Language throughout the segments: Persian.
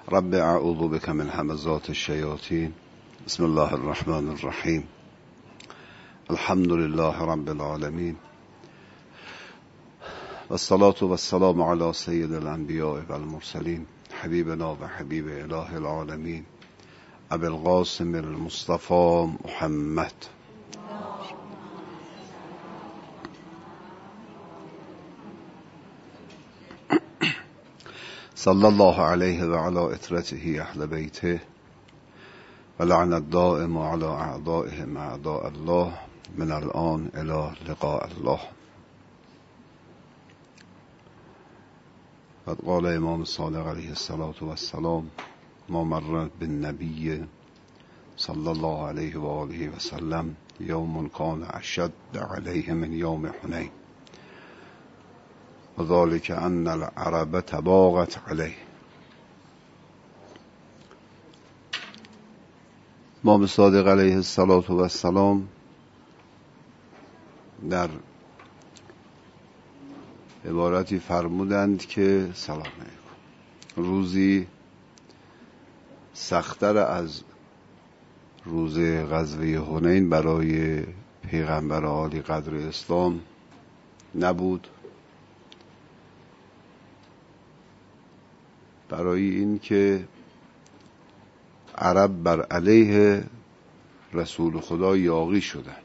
رب اعوذ بك من همزات الشیاطین. بسم الله الرحمن الرحیم. الحمد لله رب العالمین و الصلاة و السلام علی سید الانبیاء و المرسلین حبیبنا و حبیب اله العالمین ابی القاسم المصطفى محمد. صلی الله علیه و علی اطرته اهل بیته و لعن الدائم علی اعدائهم اعداء الله من الان الی لقاء الله. قد قال امام صادق علیه الصلاة والسلام ما مر بالنبی صلی الله علیه و آله و سلم یوم کان اشد علیه من یوم حنین و ذلك ان العرب تباغت علیه. امام صادق علیه السلام در عبارتی فرمودند که سلام علیکم، روزی سخت‌تر از روز غزوه حنین برای پیغمبر عالی قدر اسلام نبود، برای این که عرب بر علیه رسول خدا یاغی شدند.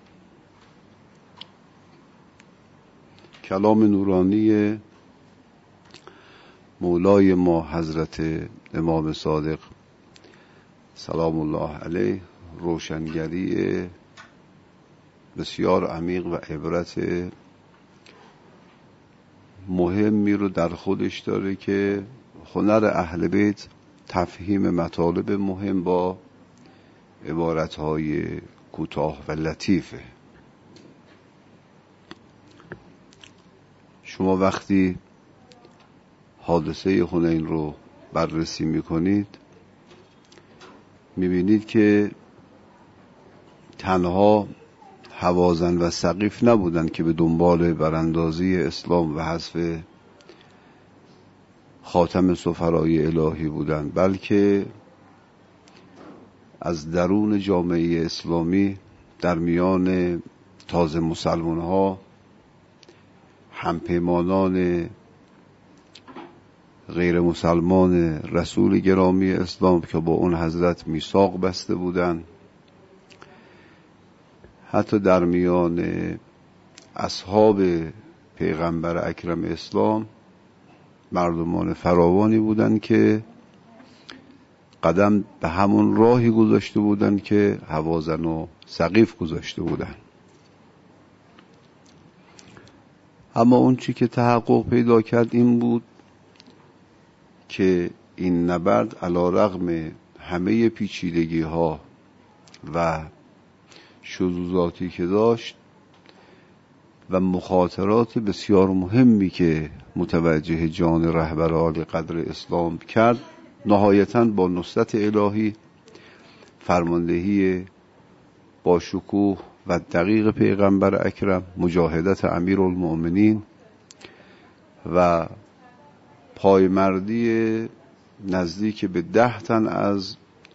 کلام نورانی مولای ما حضرت امام صادق سلام الله علیه روشنگری بسیار عمیق و عبرت مهمی رو در خودش داره که هنر اهل بیت تفهیم مطالب مهم با عبارتهای کوتاه و لطیفه. شما وقتی حادثه حنین رو بررسی میکنید میبینید که تنها هوازن و سقیف نبودند که به دنبال براندازی اسلام و حذف خاتم سفرای الهی بودند، بلکه از درون جامعه اسلامی در میان تازه مسلمان ها همپیمانان غیر مسلمان رسول گرامی اسلام که با اون حضرت میثاق بسته بودند، حتی در میان اصحاب پیغمبر اکرم اسلام مردمان فراوانی بودند که قدم به همون راهی گذاشته بودند که هوازن و سقیف گذاشته بودند. اما اون چی که تحقق پیدا کرد این بود که این نبرد علی رغم همه پیچیدگی ها و شذوذاتی که داشت و مخاطرات بسیار مهمی که متوجه جان رهبر عالی قدر اسلام کرد، نهایتاً با نصرت الهی، فرماندهی با شکوه و دقیق پیغمبر اکرم، مجاهدت امیرالمؤمنین و پایمردی نزدیک به 10 تن از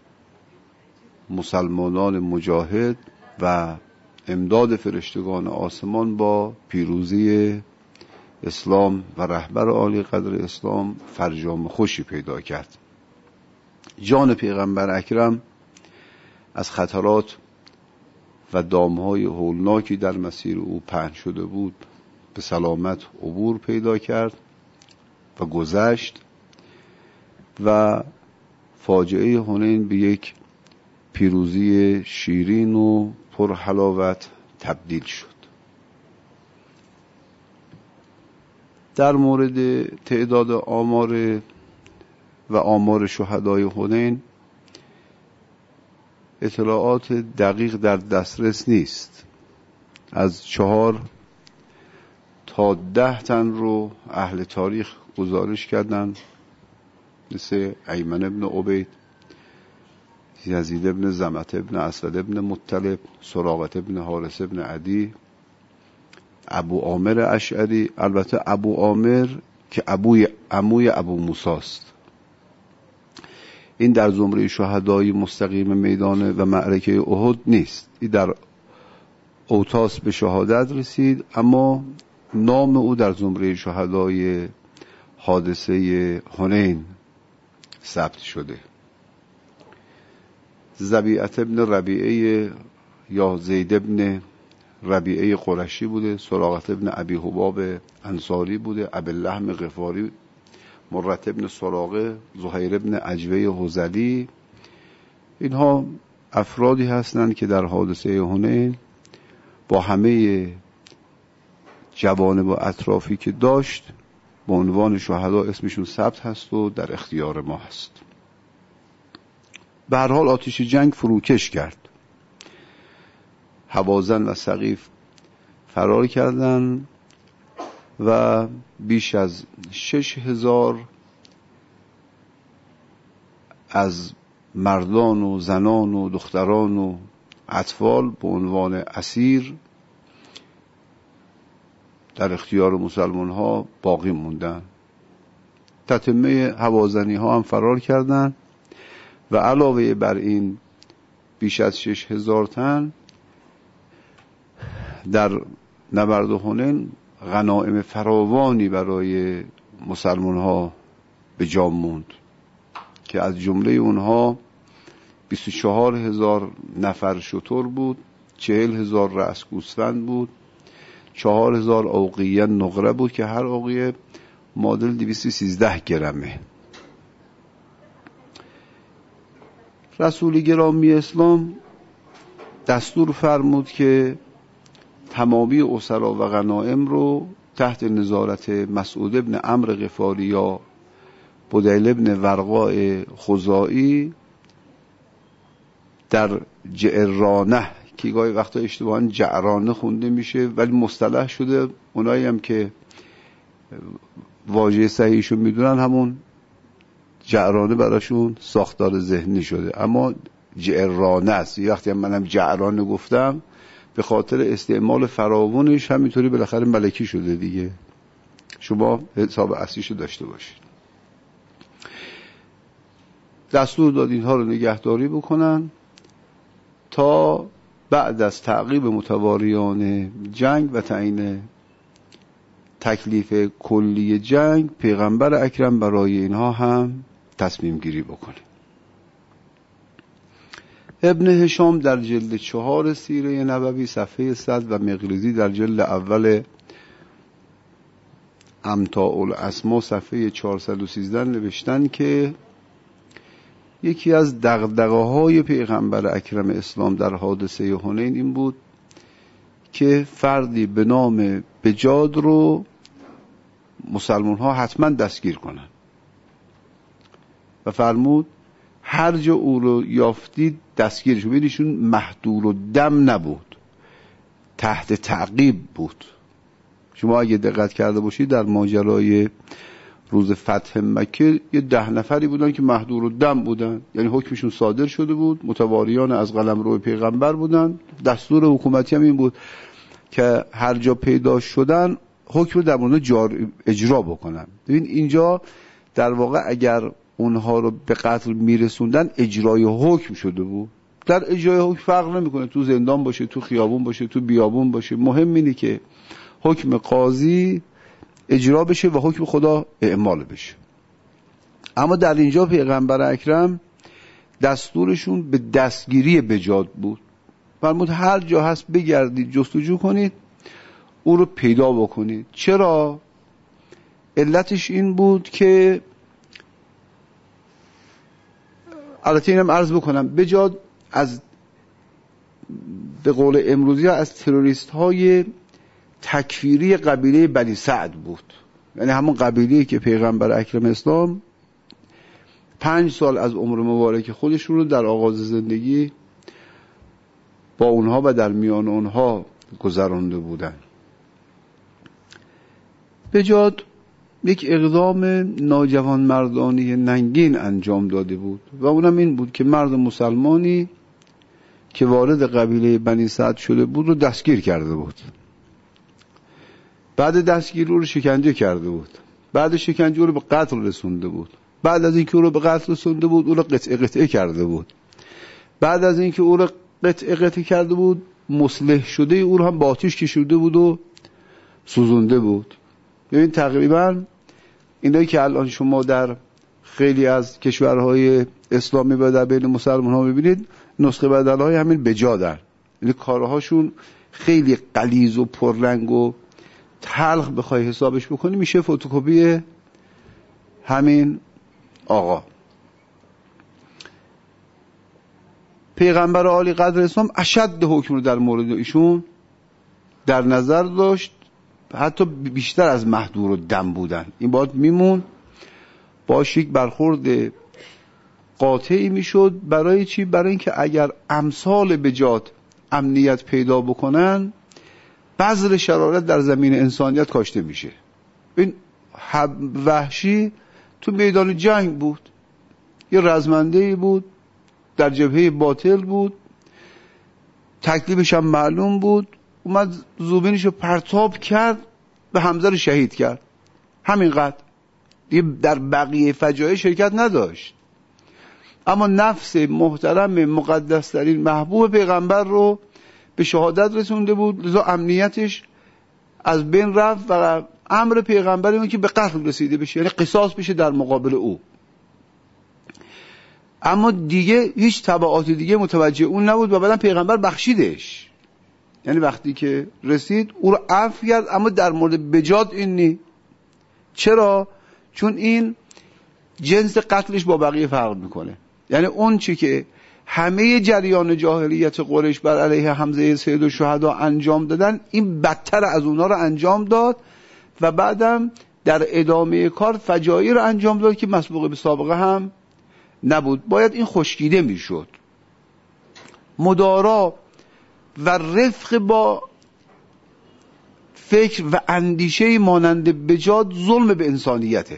مسلمانان مجاهد و امداد فرشتگان آسمان با پیروزی اسلام و رهبر عالی قدر اسلام فرجام خوشی پیدا کرد. جان پیغمبر اکرم از خطرات و دامهای هولناکی در مسیر او پهن شده بود به سلامت عبور پیدا کرد و گذشت و فاجعه حنین به یک پیروزی شیرین و پرحلاوت تبدیل شد. در مورد تعداد آمار شهدای حنین اطلاعات دقیق در دسترس نیست. از 4 تا 10 تن رو اهل تاریخ گزارش کردن، مثل ایمن ابن عبید، یزید ابن زمت ابن اسود ابن مطلب، سراقت ابن حارث ابن عدی، ابو عامر اشعری. البته ابو عامر که عموی ابو موسی است. این در زمره شهدای مستقیم میدان و معرکه احد نیست. این در اوتاس به شهادت رسید، اما نام او در زمره شهدای حادثه حنین ثبت شده. زبیعت ابن ربیعه یا زید ابن ربیعه قرشی بوده، سراقت ابن ابی حباب انصاری بوده، ابواللحم غفاری، مرت ابن سراقه، زهیر ابن عجوه حذلی. اینها افرادی هستند که در حادثه حنین با همه جوانب و اطرافی که داشت به عنوان شهدا اسمشون ثبت هست و در اختیار ما هست. به هر حال آتش جنگ فروکش کرد. هوازن و ثقیف فرار کردند و بیش از 6,000 از مردان و زنان و دختران و اطفال به عنوان اسیر در اختیار مسلمان ها باقی موندن. تتمه هوازنی ها هم فرار کردند و علاوه بر این بیش از 6,000 تن در نبرد حنین غنایم فراوانی برای مسلمان ها به جا موند که از جمله اونها 24,000 نفر شتر بود، 40,000 رأس گوسفند بود، 4,000 اوقیه نقره بود که هر اوقیه معادل 213 گرمه. رسول گرامی اسلام دستور فرمود که تمامی اسرا و غنایم رو تحت نظارت مسعود ابن عمرو غفاری یا بدیل ابن ورقاء خزاعی در جعرانه، که گاهی وقتا اشتباهاً جعرانه خونده میشه ولی مصطلح شده، اونایی هم که واژه صحیحشو میدونن همون جعرانه براشون ساختار ذهنی شده، اما جعرانه است. وقتی هم منم جعرانه گفتم به خاطر استعمال فراوانش همینطوری بالاخره ملکی شده دیگه. شما حساب اصلیشو داشته باشید. دستور داد اینها رو نگهداری بکنن تا بعد از تعقیب متواریان جنگ و تعیین تکلیف کلی جنگ پیغمبر اکرم برای اینها هم تصمیم گیری بکنه. ابن هشام در جلد 4 سیره نبوی صفحه 100 و مقریزی در جلد اول امتاع الاسما صفحه 413 نوشتن که یکی از دغدغه‌های پیغمبر اکرم اسلام در حادثه حنین این بود که فردی به نام بجاد رو مسلمان ها حتما دستگیر کنن و فرمود هر جا او رو یافتید دستگیرش کنید. ایشون محدور و دم نبود، تحت تعقیب بود. شما اگه دقت کرده باشید در ماجرای روز فتح مکه 10 نفری بودن که محدور و دم بودن، یعنی حکمشون صادر شده بود، متواریان از قلمرو پیغمبر بودن. دستور حکومتی هم این بود که هر جا پیدا شدن حکم رو در اونها اجرا بکنن. ببین اینجا در واقع اگر اونها رو به قتل میرسوندن اجرای حکم شده بود. در اجرای حکم فرق نمیکنه تو زندان باشه، تو خیابون باشه، تو بیابون باشه، مهم اینه که حکم قاضی اجرا بشه و حکم خدا اعمال بشه. اما در اینجا پیغمبر اکرم دستورشون به دستگیری بجاد بود. فرمود هر جا هست بگردید، جستجو کنید، او رو پیدا بکنید. چرا؟ علتش این بود که البته اینم عرض بکنم بجاد از به قول امروزی از تروریست های تکفیری قبیله بنی سعد بود، یعنی همون قبیله‌ای که پیغمبر اکرم اسلام 5 سال از عمر مبارک خودشون رو در آغاز زندگی با اونها و در میان اونها گذرانده بودن. بجاد یک اقدام ناجوان مردانی ننگین انجام داده بود و اونم این بود که مرد مسلمانی که وارد قبیله بنی سعد شده بود رو دستگیر کرده بود. بعد دستگیری رو شکنجه کرده بود. بعد شکنجه رو به قتل رسونده بود. بعد از اینکه او رو به قتل رسونده بود او رو قطعه قطعه کرده بود. بعد از اینکه او رو قطعه قطعه کرده بود مصلح شده او رو هم با آتش کشیده بود و سوزونده بود. ببین تقریبا اینایی که الان شما در خیلی از کشورهای اسلامی و در بین مسلمان ها میبینید نسخه بدلهای همین بجادن، یعنی کارهاشون خیلی غلیظ و پررنگ و تلخ بخوای حسابش بکنی میشه فتوکپی همین آقا. پیغمبر عالی قدر اسلام اشد حکم رو در مورد ایشون در نظر داشت، حتی بیشتر از مهدور و دم بودن. این باید میمون باش یک برخورد قاطعی میشد. برای چی؟ برای اینکه اگر امثال بجات امنیت پیدا بکنن بذر شرارت در زمین انسانیت کاشته میشه. این وحشی تو میدان جنگ بود، یه رزمنده‌ای بود، در جبهه باطل بود، تکلیفش هم معلوم بود، اومد زوبینشو پرتاب کرد به حمزه رو شهید کرد، همینقدر دیگه در بقیه فجایع شرکت نداشت. اما نفس محترم مقدس ترین محبوب پیغمبر رو به شهادت رسونده بود، لذا امنیتش از بین رفت و امر پیغمبر اینه که به قتل رسیده بشه، یعنی قصاص بشه در مقابل او. اما دیگه هیچ تبعات دیگه متوجه اون نبود و بعدم پیغمبر بخشیدش، یعنی وقتی که رسید او رو عفو کرد. اما در مورد بجاد این نی. چرا؟ چون این جنس قتلش با بقیه فرق میکنه. یعنی اون چی که همه جریان جاهلیت قریش بر علیه حمزه سید الشهدا انجام دادن، این بدتر از اونا رو انجام داد و بعدم در ادامه کار فجایع رو انجام داد که مسبوق به سابقه هم نبود. باید این خشکیده میشد. مدارا و رفق با فکر و اندیشه مانند بجاد ظلم به انسانیته.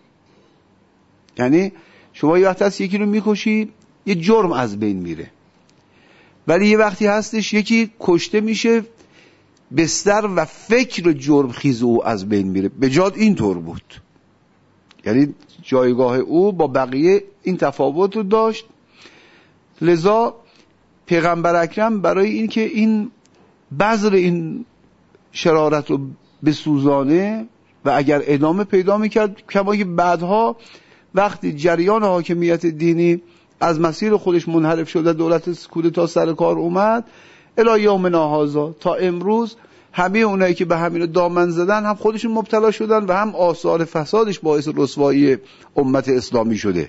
یعنی شما یه وقت هست یکی رو میکشی یه جرم از بین میره، ولی یه وقتی هستش یکی کشته میشه بستر و فکر جرم خیز او از بین میره. بجاد اینطور بود، یعنی جایگاه او با بقیه این تفاوت رو داشت. لذا پیغمبر اکرم برای این که این بذر این شرارت رو بسوزانه و اگر ادامه پیدا میکرد، کما که بعدها وقتی جریان حاکمیت دینی از مسیر خودش منحرف شده، دولت کودتا سر کار اومد، الی یومنا هذا تا امروز همه اونایی که به همین دامن زدن هم خودشون مبتلا شدن و هم آثار فسادش باعث رسوایی امت اسلامی شده.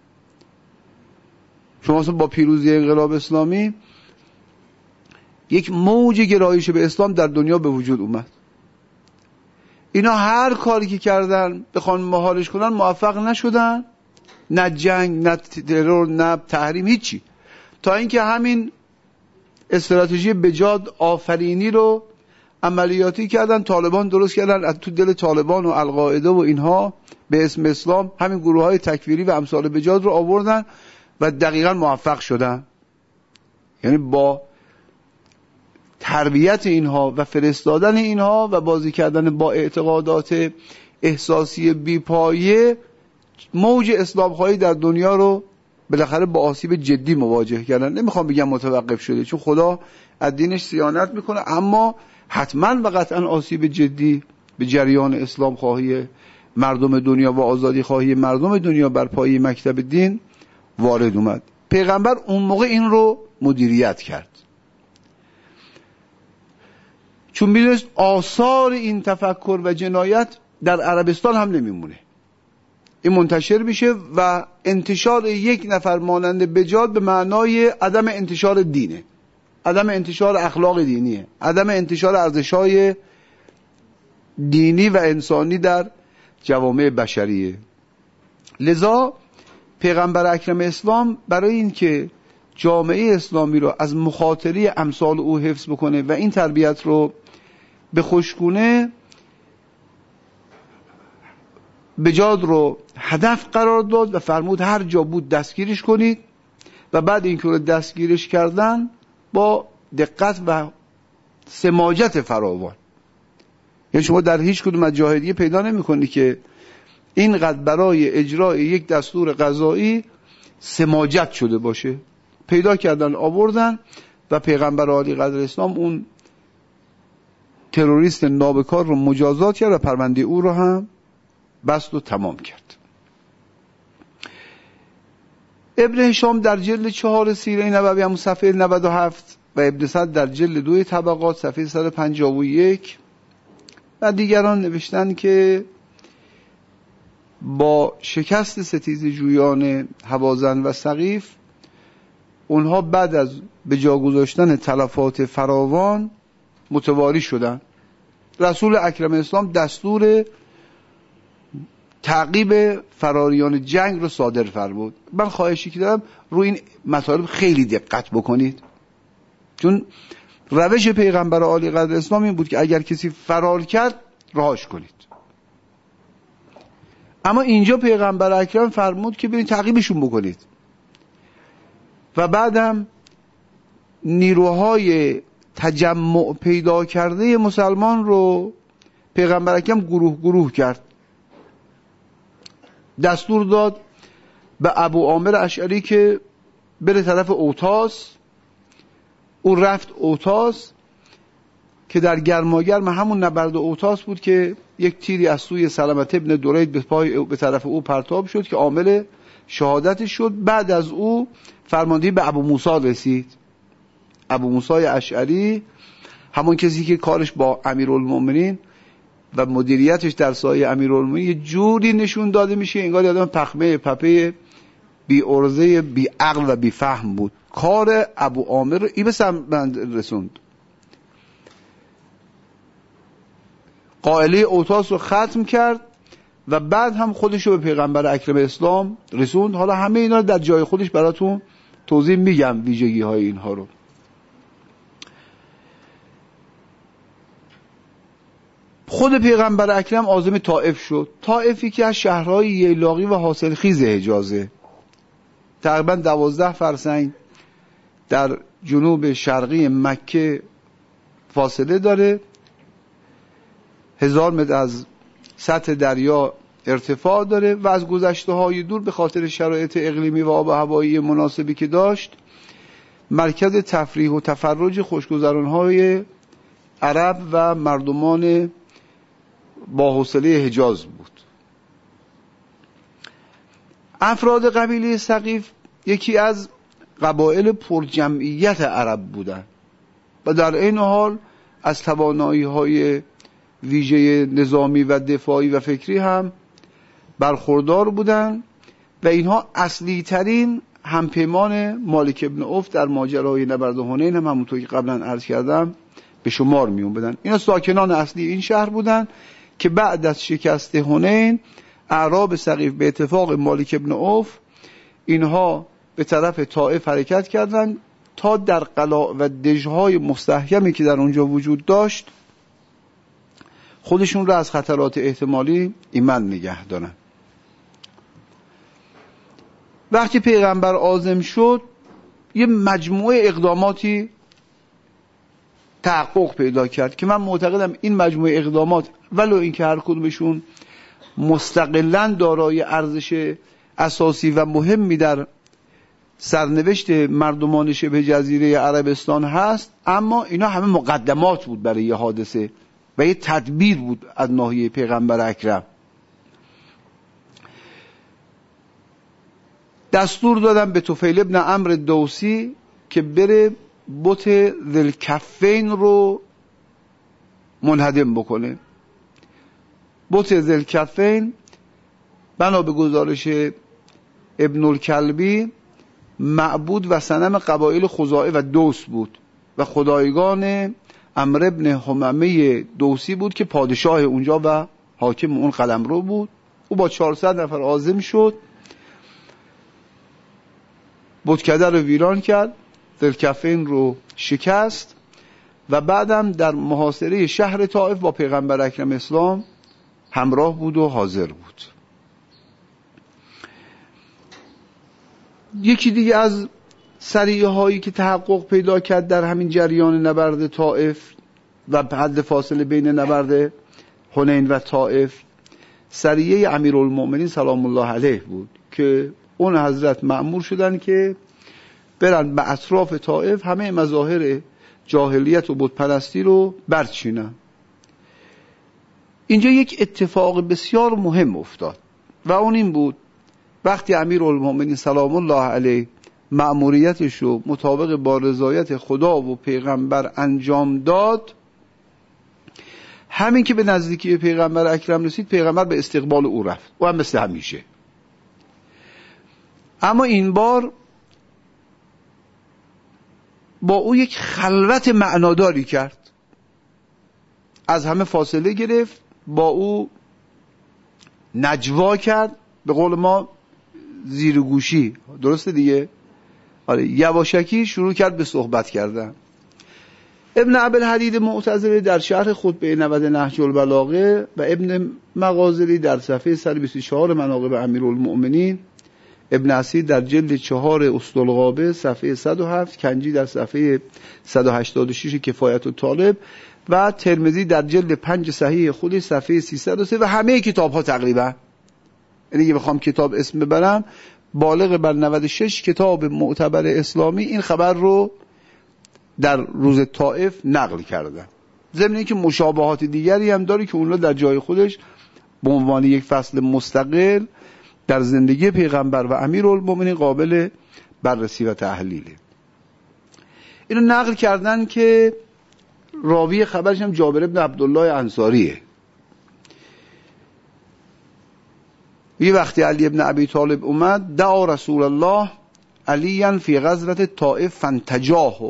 شما اصلا با پیروزی انقلاب اسلامی یک موج گرایش به اسلام در دنیا به وجود اومد. اینا هر کاری که کردن بخوان مهارش کنن موفق نشدن، نه جنگ، نه ترور، نه تحریم، هیچی. تا اینکه همین استراتژی بجاد آفرینی رو عملیاتی کردن، طالبان درست کردن، از تو دل طالبان و القاعده و اینها به اسم اسلام همین گروه های تکفیری و امثال بجاد رو آوردن و دقیقا موفق شدن. یعنی با تربیت اینها و فرستادن اینها و بازی کردن با اعتقادات احساسی بی‌پایه، موج اسلام خواهی در دنیا رو بالاخره با آسیب جدی مواجه کردن. نمیخوام بگم متوقف شده، چون خدا از دینش صیانت میکنه، اما حتما و قطعا آسیب جدی به جریان اسلام خواهی مردم دنیا و آزادی خواهی مردم دنیا بر پایه مکتب دین وارد اومد. پیغمبر اون موقع این رو مدیریت کرد، چون میدونست آثار این تفکر و جنایت در عربستان هم نمیمونه، این منتشر میشه و انتشار یک نفر مانند بجاد به معنای عدم انتشار دینه، عدم انتشار اخلاق دینیه، عدم انتشار ارزش‌های دینی و انسانی در جوامع بشریه. لذا پیغمبر اکرم اسلام برای اینکه جامعه اسلامی رو از مخاطره امثال او حفظ بکنه و این تربیت رو به خوشگونه بجاد رو هدف قرار داد و فرمود هر جا بود دستگیرش کنید و بعد اینکه رو دستگیرش کردن با دقت و سماجت فراوان. یعنی شما در هیچ کدوم از جاهای دیگه پیدا نمی‌کنی که اینقدر برای اجرای یک دستور قضایی سماجت شده باشه. پیدا کردن، آوردن و پیغمبر عالی قدر اسلام اون تروریست نابکار رو مجازات کرد و پرونده او رو هم بست و تمام کرد. ابن هشام در جلد 4 سیره نبوی همون صفحه 97 و ابن سعد در جلد 2 طبقات صفحه 151 و دیگران نوشتن که با شکست ستیزه جویان هوازن و ثقیف اونها بعد از به جا گذاشتن تلفات فراوان متواری شدن. رسول اکرم اسلام دستور تعقیب فراریان جنگ رو صادر فرمود. من خواهشی که دارم روی این مطالب خیلی دقت بکنید، چون روش پیغمبر عالی قدر اسلام این بود که اگر کسی فرار کرد رهاش کنید، اما اینجا پیغمبر اکرم فرمود که برید تعقیبشون بکنید و بعدم نیروهای تجمع پیدا کرده مسلمان رو پیغمبر اکرم گروه گروه کرد. دستور داد به ابو عامر اشعری که بره طرف اوتاس. او رفت اوتاس که در گرماگرم همون نبرد اوتاس بود که یک تیری از سوی سلمة ابن درید به طرف او پرتاب شد که عامل شهادتش شد. بعد از او فرماندهی به ابو موسی رسید. ابو موسی اشعری، همون کسی که کارش با امیرالمومنین و مدیریتش در سایه امیرالمومنین یه جوری نشون داده میشه انگار یادم پخمه پپه بی ارزه بی عقل و بی فهم بود. کار ابو عامر رو این به سمت رسوند. قائله اوتاس رو ختم کرد و بعد هم خودش رو به پیغمبر اکرم اسلام رسوند. حالا همه اینا رو در جای خودش براتون توضیح میگم، ویژگی های اینها رو. خود پیغمبر اکرم عازم طائف شد. طائفی که از شهرهای ییلاقی و حاصلخیز حجازه، تقریبا 12 فرسنگ در جنوب شرقی مکه فاصله داره، 1000 متر از سطح دریا ارتفاع داره و از گذشته های دور به خاطر شرایط اقلیمی و آب و هوایی مناسبی که داشت مرکز تفریح و تفرج خوشگذران‌های عرب و مردمان با حوصله حجاز بود. افراد قبیله ثقیف یکی از قبایل پرجمعیت عرب بودند و در این حال از توانایی‌های ویژه نظامی و دفاعی و فکری هم برخوردار بودند و اینها اصلی ترین همپیمان مالک ابن عوف در ماجرای نبرد حنین هم همونطور که قبلا عرض کردم به شمار می اومدن. اینا ساکنان اصلی این شهر بودند که بعد از شکست حنین اعراب ثقیف به اتفاق مالک ابن عوف اینها به طرف طائف حرکت کردند تا در قلاع و دژهای مستحکمی که در اونجا وجود داشت خودشون را از خطرات احتمالی ایمن نگه دارن. وقتی پیغمبر عازم شد یه مجموعه اقداماتی تحقق پیدا کرد که من معتقدم این مجموعه اقدامات ولو اینکه هر کدومشون مستقلاً دارای ارزش اساسی و مهمی در سرنوشت مردمان شبه جزیره عربستان هست، اما اینا همه مقدمات بود برای یه حادثه و یه تدبیر بود از ناحیه پیغمبر اکرم. دستور دادم به طفیل ابن عمرو دوسی که بره بت ذوالکفین رو منهدم بکنه. بت ذوالکفین بنا به گزارش ابن الکلبی معبود و صنم قبایل خزاعه و دوس بود و خدایگان عمرو ابن حمامه دوسی بود که پادشاه اونجا و حاکم اون قلمرو بود. او با 400 نفر عازم شد، بتکده رو ویران کرد، ذوالکفین رو شکست و بعدم در محاصره شهر طائف با پیغمبر اکرم اسلام همراه بود و حاضر بود. یکی دیگه از سریه هایی که تحقق پیدا کرد در همین جریان نبرد طائف و حد فاصله بین نبرد حنین و طائف سریه امیرالمؤمنین سلام الله علیه بود که اون حضرت مأمور شدن که برن به اطراف طائف همه مظاهر جاهلیت و بت پرستی رو برچینن. اینجا یک اتفاق بسیار مهم افتاد و اون این بود وقتی امیرالمؤمنین سلام الله علیه مأموریتش رو مطابق با رضایت خدا و پیغمبر انجام داد، همین که به نزدیکی پیغمبر اکرم رسید پیغمبر به استقبال او رفت و هم مثل همیشه. اما این بار با او یک خلوت معناداری کرد، از همه فاصله گرفت، با او نجوا کرد، به قول ما زیرگوشی، درسته دیگه؟ آره، یواشکی شروع کرد به صحبت کردن. ابن ابوالحدید معتزلی در شرح خطبه 90 نهج البلاغه و ابن مغازلی در صفحه 124 مناقب امیرالمؤمنین، ابن اسیر در جلد 4 اسطالغابه صفحه 107، کنجی در صفحه 186 کفایت الطالب و ترمذی در جلد 5 صحیح خودش صفحه 303 و همه کتاب ها تقریبا، یعنی اگه بخوام کتاب اسم ببرم بالغ بر 96 کتاب معتبر اسلامی این خبر رو در روز طائف نقل کردن. ضمن اینکه مشابهات دیگری هم داره که اونها در جای خودش به عنوان یک فصل مستقل در زندگی پیغمبر و امیرالمؤمنین قابل بررسی و تحلیله. اینو نقل کردن که راوی خبرش هم جابر بن عبدالله انصاریه. یه وقتی علی بن ابی طالب اومد، دعا رسول الله علیاً فی غزوة طائف فانتجاه،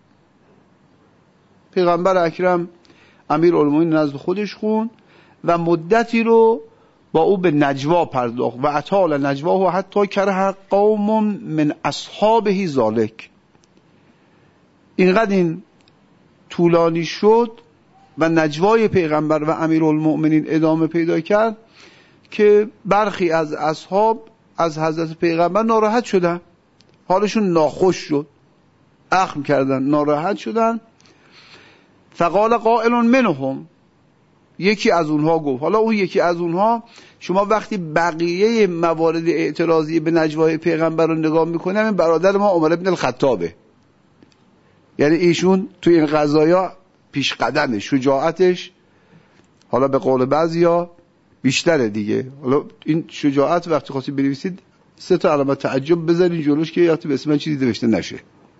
پیغمبر اکرم امیرالمؤمنین نزد خودش خوند و مدتی رو با او به نجوا پرداخت و اطال نجواه و حتی کره قوم من اصحابه ذالک. اینقدر این طولانی شد و نجوای پیغمبر و امیرالمؤمنین ادامه پیدا کرد که برخی از اصحاب از حضرت پیغمبر ناراحت شدن، حالشون ناخوش شد، اخم کردن، ناراحت شدن. فقال قائل منهم، یکی از اونها گفت، حالا اون یکی از اونها، شما وقتی بقیه موارد اعتراضی به نجوای پیغمبر رو نگاه میکنیم، این برادر ما عمر بن الخطابه، یعنی ایشون توی این قضایا پیش قدمه، شجاعتش حالا به قول بعضیا بیشتره دیگه. حالا این شجاعت وقتی خواستی بنویسید 3 علامت تعجب بذارین جلوش که یادت به اسم من چیزی نوشته نشه.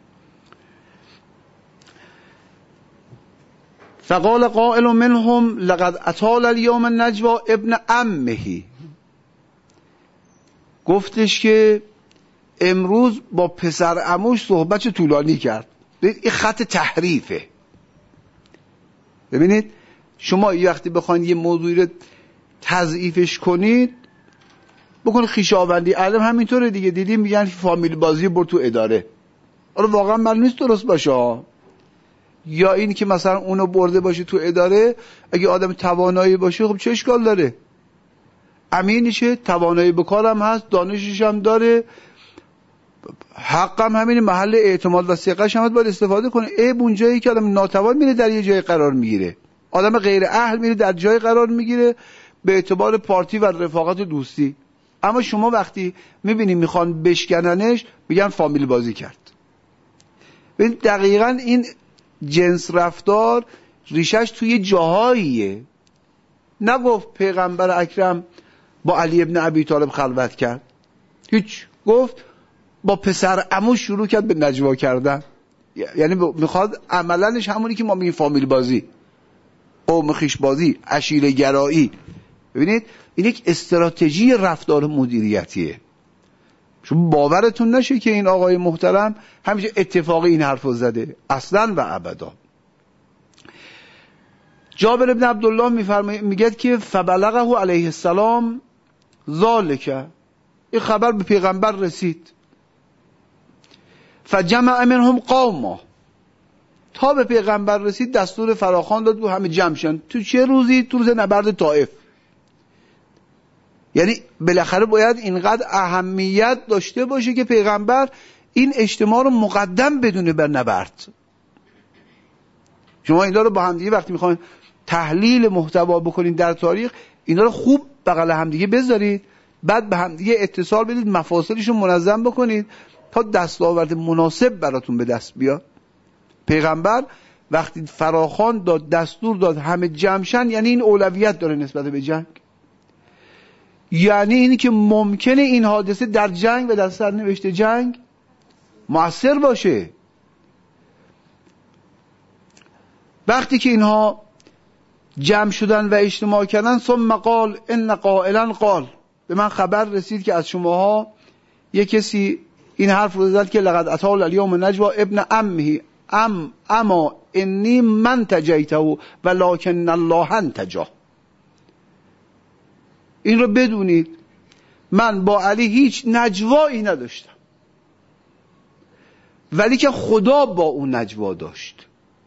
فقال قائل منهم لقد اطال اليوم النجوى ابن عمه، گفتش که امروز با پسر عموش صحبت طولانی کرد. این خط تحریفه. ببینید شما وقتی بخواید یه موضوعی رو تضعیفش کنید، بکنید خویشاوندی، علم همینطوره دیگه، دیدیم میگن فامیل بازی برد تو اداره، آره واقعا معلوم نیست درست باشه، یا این که مثلا اونو برده باشه تو اداره، اگه آدم توانایی باشه خب چه اشکال داره، امینشه، توانایی به کارم هست، دانشش هم داره، حقم همین، محل اعتماد و ثقه‌ش هم باید استفاده کنه. اونجایی که آدم ناتوان میره در یه جای قرار میگیره، آدم غیر اهل میره در جای قرار میگیره به اعتبار پارتی و رفاقت دوستی. اما شما وقتی میبینی میخوان بشکننش میگن فامیل بازی کرد. ببین دقیقاً این جنس رفتار ریشش توی جاهاییه. نگفت پیغمبر اکرم با علی ابن ابی طالب خلوت کرد، هیچ، گفت با پسر عمو شروع کرد به نجوا کردن. یعنی میخواد عملنش همونی که ما میگیم فامیل بازی، قوم خویش بازی، عشیره گرایی. ببینید این یک استراتژی رفتار مدیریتیه. شما باورتون نشه که این آقای محترم همیشه اتفاقی این حرفو زده، اصلا و ابدا. جابر بن عبدالله میگه که فبلغه علیه السلام ذالک، این خبر به پیغمبر رسید، فجمع منهم قوما، تا به پیغمبر رسید دستور فراخوان داد و همه جمع شدن. تو چه روزی؟ تو روز نبرد طائف. یعنی بالاخره باید اینقدر اهمیت داشته باشه که پیغمبر این اجتماع رو مقدم بدونه بر نبرد. شما اینا رو با هم دیگه وقتی میخواین تحلیل محتوا بکنین در تاریخ، اینا رو خوب بغل همدیگه بذارید، بعد به همدیگه اتصال بدید، مفاصلشون منظم بکنید تا دستاورد مناسب براتون به دست بیاد. پیغمبر وقتی فراخوان داد، دستور داد همه جمعشن، یعنی این اولویت داره نسبت به جنگ، یعنی اینی که ممکنه این حادثه در جنگ و در سرنوشت جنگ مؤثر باشه. وقتی که اینها جمع شدن و اجتماع کردن، ثم قال ان قائلا قال، به من خبر رسید که از شماها یک کسی این حرف رو زد که لقد اطال الیوم نجوا ابن عمه اما انی من تجیته ولکن الله انتجا. این رو بدونید من با علی هیچ نجوایی نداشتم، ولی که خدا با اون نجوا داشت.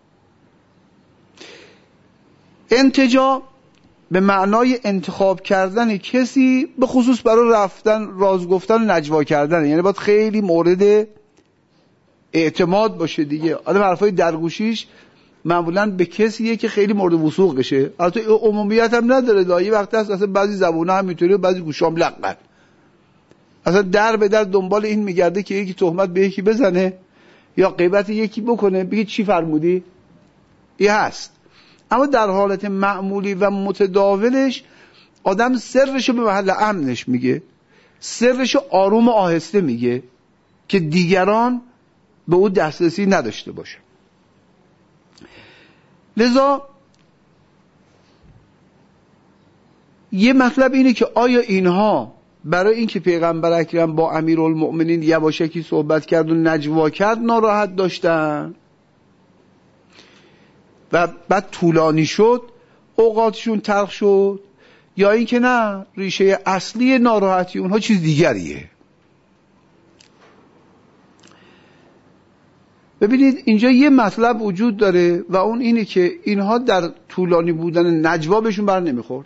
انتجا به معنای انتخاب کردن کسی به خصوص برای رفتن راز گفتن و نجوا کردن، یعنی باید خیلی مورد اعتماد باشه دیگه. آدم حرفای درگوشیش معمولا به کسیه که خیلی مورد وثوقشه. البته عمومیت هم نداره، دایی وقت هست اصلا بعضی زبونه هم میتونه، بعضی گوشام لقن، اصلا در به در دنبال این میگرده که یکی تهمت به یکی بزنه یا غیبت یکی بکنه، بگه چی فرمودی؟ این هست. اما در حالت معمولی و متداولش آدم سرشو به محل امنش میگه، سرشو آروم و آهسته میگه که دیگران به او دسترسی نداشته باشه. لذا یه مطلب اینه که آیا اینها برای اینکه پیغمبر اکرم با امیرالمؤمنین یواشکی صحبت کرد و نجوا کرد ناراحت داشتن و بعد طولانی شد، اوقاتشون تلخ شد، یا اینکه نه ریشه اصلی ناراحتی اونها چیز دیگریه؟ ببینید اینجا یه مطلب وجود داره و اون اینه که اینها در طولانی بودن نجوا بهشون بر نمیخورد،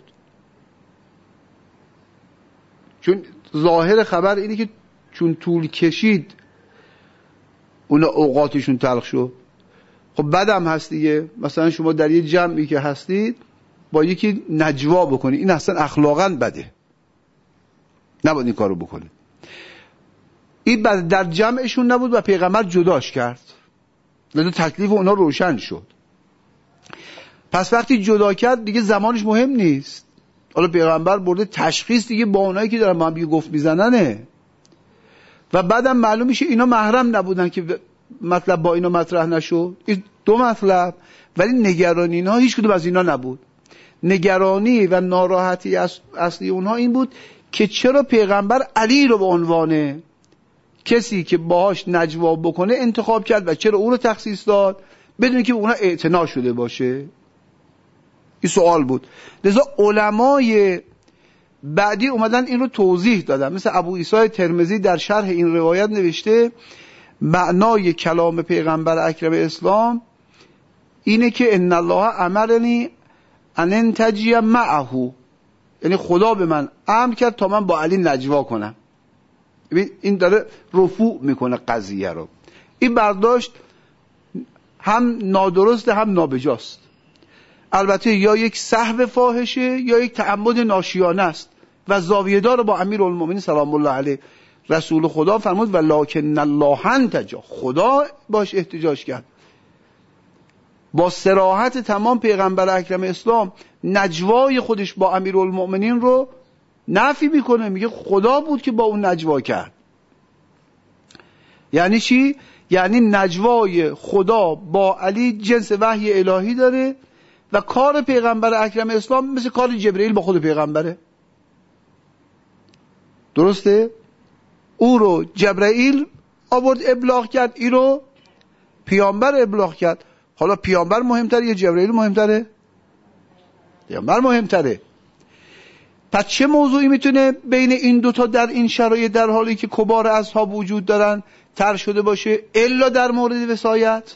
چون ظاهر خبر اینه که چون طول کشید اونا اوقاتشون تلخ شد. خب بدم هست دیگه، مثلا شما در یه جمعی که هستید با یکی نجوا بکنید، این اصلا اخلاقاً بده، نباید این کارو بکنید. این در جمعشون نبود و پیغمبر جداش کرد، لذا تکلیف اونا روشن شد. پس وقتی جدا کرد دیگه زمانش مهم نیست، حالا پیغمبر برده تشخیص دیگه با اونایی که دارن با هم دیگه گفت میزننه و بعدم معلوم میشه اینا محرم نبودن که مطلب با اینا مطرح نشد. این دو مطلب، ولی نگرانی اینا هیچ کدوم از اینا نبود. نگرانی و ناراحتی اصلی اونها این بود که چرا پیغمبر علی رو به عنوان کسی که باهاش نجوا بکنه انتخاب کرد و چرا او رو تخصیص داد بدون که به اونها اعتنا شده باشه. این سوال بود. لذا علمای بعدی اومدن این رو توضیح دادن، مثل ابو عیسی ترمذی در شرح این روایت نوشته معنای کلام پیغمبر اکرم اسلام اینه که ان الله امرنی ان انتجی معه، یعنی خدا به من امر کرد تا من با علی نجوا کنم. این داره رفوع میکنه قضیه رو. این برداشت هم نادرست هم نابجاست. البته یا یک سهو فاحشه یا یک تعمد ناشیانه است و زاویه دار با امیرالمومنین سلام الله علیه. رسول خدا فرمود ولکن الله انتجا، خدا باش احتجاج کرد. با صراحت تمام پیغمبر اکرم اسلام نجوای خودش با امیرالمومنین رو نفی میکنه، میگه خدا بود که با اون نجوا کرد. یعنی چی؟ یعنی نجوای خدا با علی جنس وحی الهی داره و کار پیغمبر اکرم اسلام مثل کار جبرئیل با خود پیغمبره. درسته؟ او رو جبرئیل آورد ابلاغ کرد، این رو پیامبر ابلاغ کرد. حالا پیامبر مهمتره یا جبرئیل مهمتره؟ پیامبر مهمتره. پس چه موضوعی میتونه بین این دوتا در این شرایط در حالی که کبار اصحاب وجود دارن تر شده باشه الا در مورد وصایت؟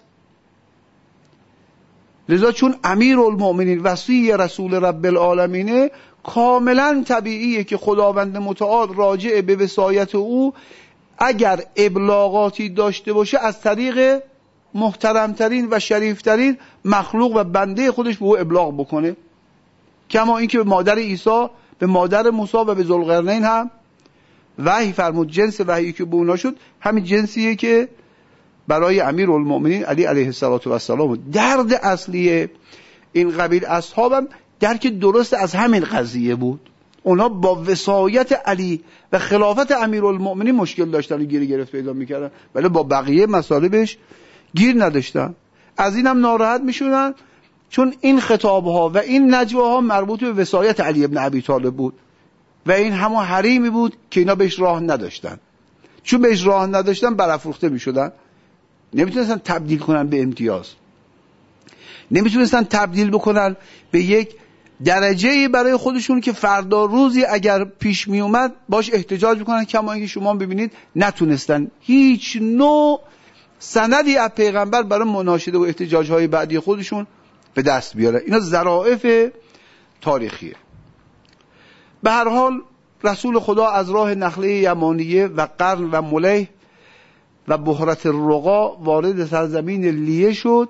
لذا چون امیرالمومنین وصی رسول رب العالمینه، کاملا طبیعیه که خداوند متعال راجع به وصایت او اگر ابلاغاتی داشته باشه از طریق محترمترین و شریفترین مخلوق و بنده خودش به او ابلاغ بکنه کما اینکه به مادر عیسی، به مادر موسی و به ذوالقرنین هم وحی فرمود. جنس وحی که به اونا شد همین جنسیه که برای امیرالمؤمنین علی علیه السلام بود. درد اصلی این قبیل اصحابم درک درست از همین قضیه بود. اونا با وصایت علی و خلافت امیرالمؤمنین مشکل داشتن و گیر گرفت پیدا میکردن، ولی با بقیه مطالبش گیر نداشتن. از اینم ناراحت میشدن چون این خطابها و این نجواها مربوط به وصایت علی ابن ابی طالب بود و این همون حریمی بود که اینا بهش راه نداشتن. چون بهش راه نداشتن برافروخته میشدن، نمیتونستن تبدیل کنن به امتیاز، نمیتونستن تبدیل بکنن به یک درجه‌ای برای خودشون که فردا روزی اگر پیش می اومد باش احتجاج بکنن. کما اینکه شما ببینید نتونستن هیچ نوع سندی از پیغمبر برای مناشده و احتجاج‌های بعدی خودشون به دست بیارن. اینا ظرافت تاریخیه. به هر حال رسول خدا از راه نخله یمانیه و قرن و ملیح و بحرت الرقا وارد سرزمین لیه شد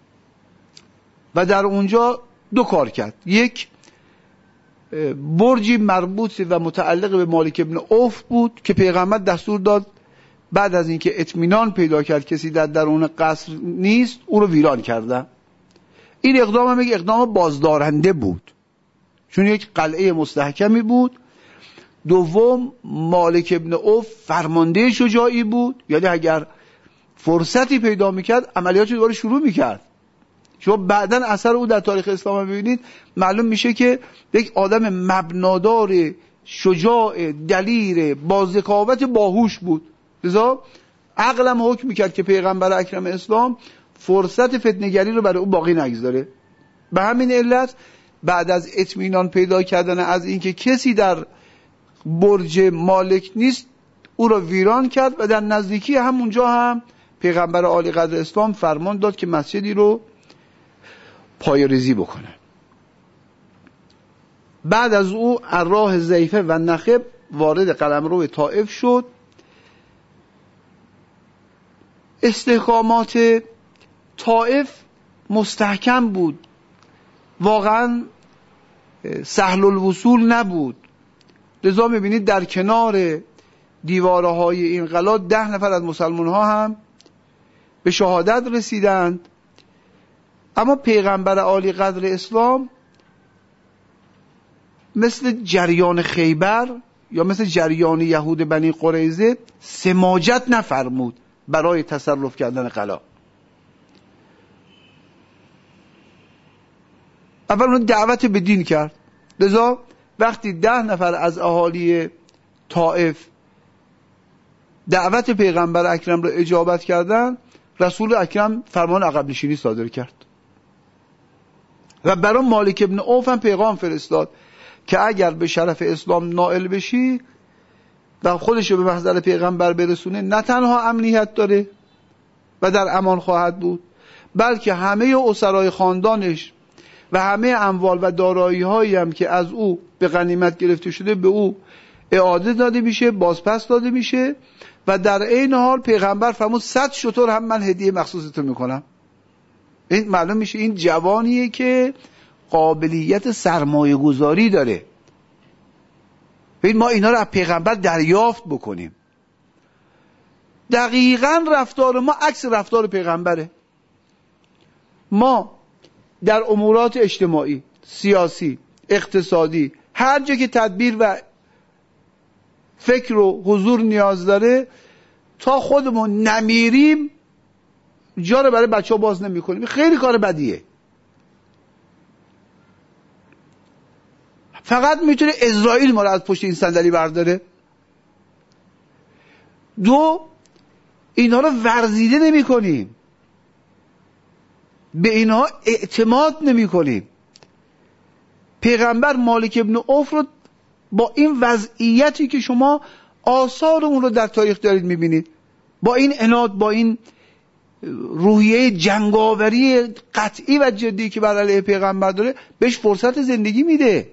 و در اونجا دو کار کرد. یک، برجی مربوط و متعلق به مالک ابن عوف بود که پیغمبر دستور داد بعد از اینکه اطمینان پیدا کرد کسی در درون قصر نیست او رو ویران کردن. این اقدام هم یک اقدام بازدارنده بود چون یک قلعه مستحکمی بود. دوم، مالک ابن عوف فرمانده شجاعی بود، یعنی اگر فرصتی پیدا میکرد عملیات رو دوباره شروع میکرد. شما بعدن اثر او در تاریخ اسلام ببینید معلوم میشه که یک آدم مبنادار شجاع دلیر با ذکاوت باهوش بود. لذا عقلم حکم میکرد که پیغمبر اکرم اسلام فرصت فتنه‌گری رو برای او باقی نگذاره. به همین علت بعد از اطمینان پیدا کردن از اینکه کسی در برج مالک نیست او را ویران کرد و در نزدیکی همونجا هم پیغمبر عالی قدر اسلام فرمان داد که مسجدی رو پایه‌ریزی بکنه. بعد از او راه ضیفه و نخب وارد قلمرو طائف شد. استحکامات طائف مستحکم بود، واقعا سهل الوصول نبود. لذا میبینید در کنار دیواره های این قلعه 10 نفر از مسلمان ها هم به شهادت رسیدند. اما پیغمبر عالی قدر اسلام مثل جریان خیبر یا مثل جریان یهود بنی قریظه سماجت نفرمود برای تصرف کردن قلعه. اول اون دعوت به دین کرد. لذا وقتی 10 نفر از اهالی طائف دعوت پیغمبر اکرم را اجابت کردن، رسول اکرم فرمان عقب نشینی صادر کرد و برای مالک ابن عوف هم پیغام فرستاد که اگر به شرف اسلام نائل بشی و خودش رو به محضر پیغمبر برسونه نه تنها امنیت داره و در امان خواهد بود، بلکه همه اسرای خاندانش و همه اموال و دارایی هایی هم که از او به غنیمت گرفته شده به او اعاده داده میشه، بازپس داده میشه و در عین حال پیغمبر فرمود 100 شتر هم من هدیه مخصوصتون میکنم. این معلوم میشه این جوانیه که قابلیت سرمایه گذاری داره. ببین ما اینا رو از پیغمبر دریافت بکنیم. دقیقاً رفتار ما عکس رفتار پیغمبره. ما در امورات اجتماعی، سیاسی، اقتصادی، هر جا که تدبیر و فکر و حضور نیاز داره تا خودمون نمیریم جا رو برای بچه ها باز نمی کنیم. خیلی کار بدیه. فقط میتونه اسرائیل ما رو از پشت این صندلی برداره. دو، اینها رو ورزیده نمی کنیم، به اینها اعتماد نمی کنیم. پیغمبر مالک ابن عوف رو با این وضعیتی که شما آثار اون رو در تاریخ دارید میبینید، با این عناد، با این روحیه جنگاوری قطعی و جدی که بر علیه پیغمبر داره، بهش فرصت زندگی میده،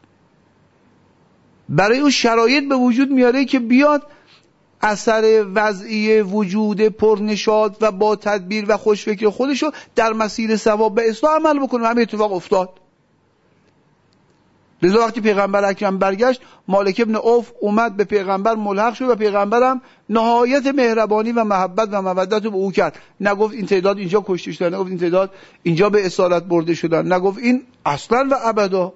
برای اون شرایط به وجود میاره که بیاد اثر وضعی وجود پرنشاط و با تدبیر و خوشفکر خودشو در مسیر ثواب به اسلام عمل بکنه. همین اتفاق افتاد. لذا وقتی پیغمبر اکرم برگشت، مالک ابن عوف اومد به پیغمبر ملحق شد و پیغمبرم نهایت مهربانی و محبت و مودت رو به او کرد. نگفت این تعداد اینجا کشته شدن، نگفت این تعداد اینجا به اسارت برده شدن، نگفت این اصلا و ابدا.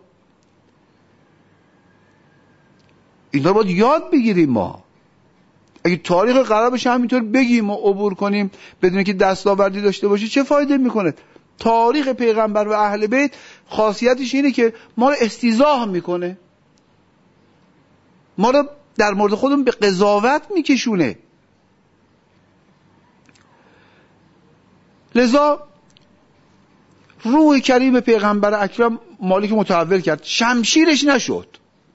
اینا رو باید یاد بگیریم. ما اگه تاریخ قرار بشه همینطور بگیم و عبور کنیم بدون که دستاوردی داشته باشه، چه فایده میکنه؟ تاریخ پیغمبر و اهل بیت خاصیتش اینه که ما رو استیضاح میکنه، ما رو در مورد خودمون به قضاوت میکشونه. لذا روح کریم پیغمبر اکرم مالک متحول کرد، شمشیرش نشد،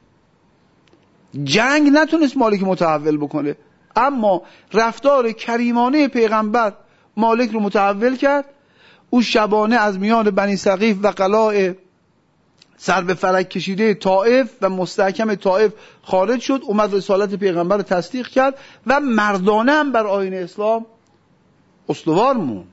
جنگ نتونست مالک متحول بکنه، اما رفتار کریمانه پیغمبر مالک رو متحول کرد. او شبانه از میان بنی ثقیف و قلاع سر به فلک کشیده طائف و مستحکم طائف خارج شد، اومد رسالت پیغمبر رو تصدیق کرد و مردانه هم بر آیین اسلام استوار موند.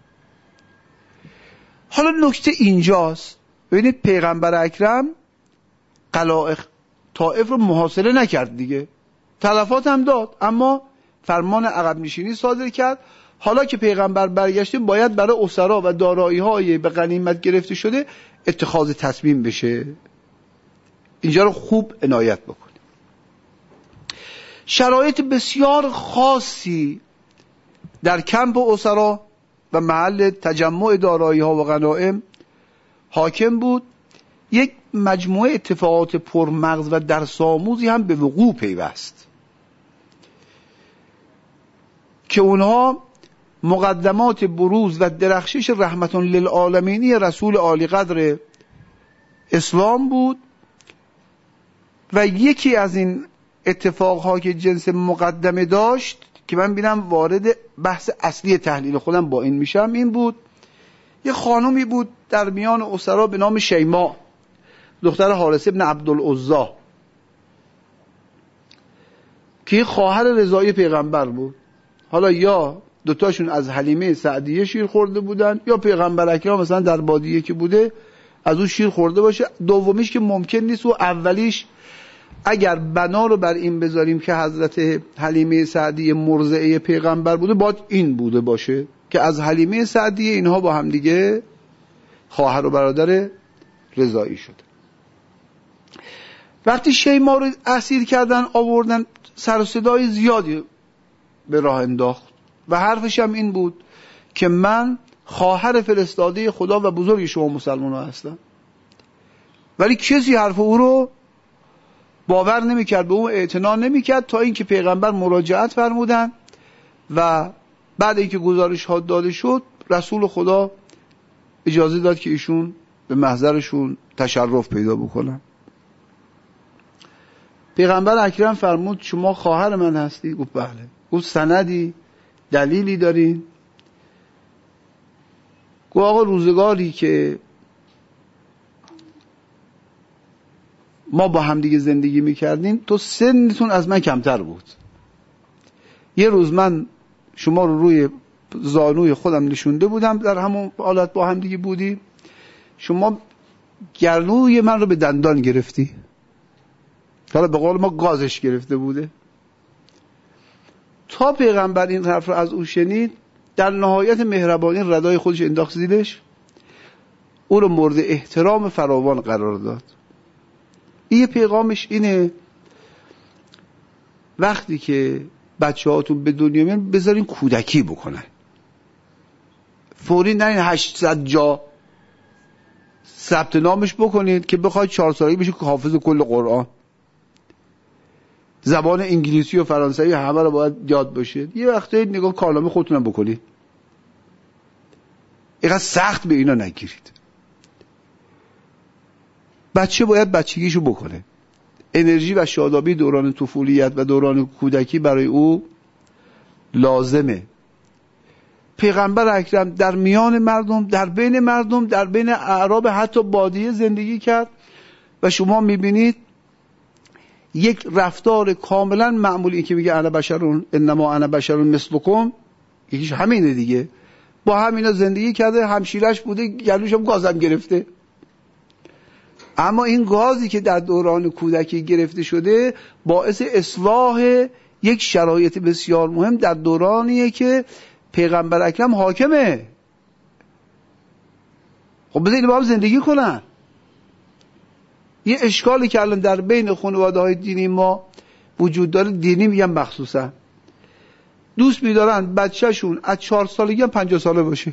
حالا نکته اینجاست، ببینید پیغمبر اکرم قلاع طائف رو محاصره نکرد دیگه، تلفات هم داد، اما فرمان عقب نشینی صادر کرد. حالا که پیغمبر برگشته باید برای اسرا و دارایی‌های به غنیمت گرفته شده اتخاذ تصمیم بشه. اینجا رو خوب عنایت بکنید. شرایط بسیار خاصی در کمپ اسرا و محل تجمع دارایی‌ها و غنایم حاکم بود. یک مجموعه اتفاقات پرمغز و درس‌آموزی هم به وقوع پیوست که اونها مقدمات بروز و درخشش رحمت للعالمینی رسول عالی قدر اسلام بود. و یکی از این اتفاقها که جنس مقدمه داشت که من بینم وارد بحث اصلی تحلیل خودم با این میشم، این بود یه خانومی بود در میان اسرا به نام شیما، دختر حارث ابن عبدالعزی، که خواهر رضای پیغمبر بود. حالا یا دوتاشون از حلیمه سعدیه شیر خورده بودن، یا پیغمبر اکرم مثلا در بادیه که بوده از اون شیر خورده باشه. دومیش که ممکن نیست، و اولیش اگر بنا رو بر این بذاریم که حضرت حلیمه سعدیه مرضعه پیغمبر بوده، باید این بوده باشه که از حلیمه سعدیه اینها با هم دیگه خواهر و برادر رضایی شده. وقتی شیما رو اسیر کردن آوردن، سر و صدای زیادی به راه انداخت و حرفش هم این بود که من خواهر فرستاده خدا و بزرگ شما مسلمان ها هستم. ولی کسی حرف او رو باور نمی‌کرد، به اون اعتنا نمی‌کرد، تا اینکه پیغمبر مراجعت فرمودن و بعد اینکه گزارش ها داده شد رسول خدا اجازه داد که ایشون به محضرشون تشرف پیدا بکنن. پیغمبر اکرم فرمود شما خواهر من هستی؟ گفت بله. گفت سندی دلیلی دارین؟ گفت آقا روزگاری که ما با هم دیگه زندگی میکردیم تو سنتون از من کمتر بود. یه روز من شما رو روی زانوی خودم نشونده بودم، در همون حالت با هم دیگه بودی، شما گلوی من رو به دندان گرفتی، حالا به قول ما گازش گرفته بوده. تا پیغمبر این حرف رو از او شنید، در نهایت مهربانی ردای خودش انداخت زیرش، او رو مورد احترام فراوان قرار داد. این پیغامش اینه وقتی که بچه هاتون به دنیا میان بذارین کودکی بکنن، فوری نرین 800 جا ثبت نامش بکنید که بخواید 4 سالگی بشه حافظ کل قرآن. زبان انگلیسی و فرانسوی همه رو باید یاد باشه. یه وقتی نگاه کارنامه خودتونم بکنید، اینقدر سخت به اینا نگیرید. بچه باید بچگیشو بکنه. انرژی و شادابی دوران طفولیت و دوران کودکی برای او لازمه. پیغمبر اکرم در میان مردم، در بین اعراب حتی بادیه زندگی کرد و شما میبینید یک رفتار کاملا معمولی که میگه انا بشرون انما انا بشرون مثلکم، یکیش همینه دیگه، با همینا زندگی کرده، همشیرش بوده، گلوش هم گازم گرفته، اما این گازی که در دوران کودکی گرفته شده باعث اصلاح یک شرایط بسیار مهم در دورانیه که پیغمبر اکرم حاکمه. خب بذارید با هم زندگی کنن. یه اشکالی که الان در بین خانواده های دینی ما وجود داره، دینی میگم مخصوصا، دوست می‌دارن بچه‌شون از 4 سالگی هم 50 ساله باشه.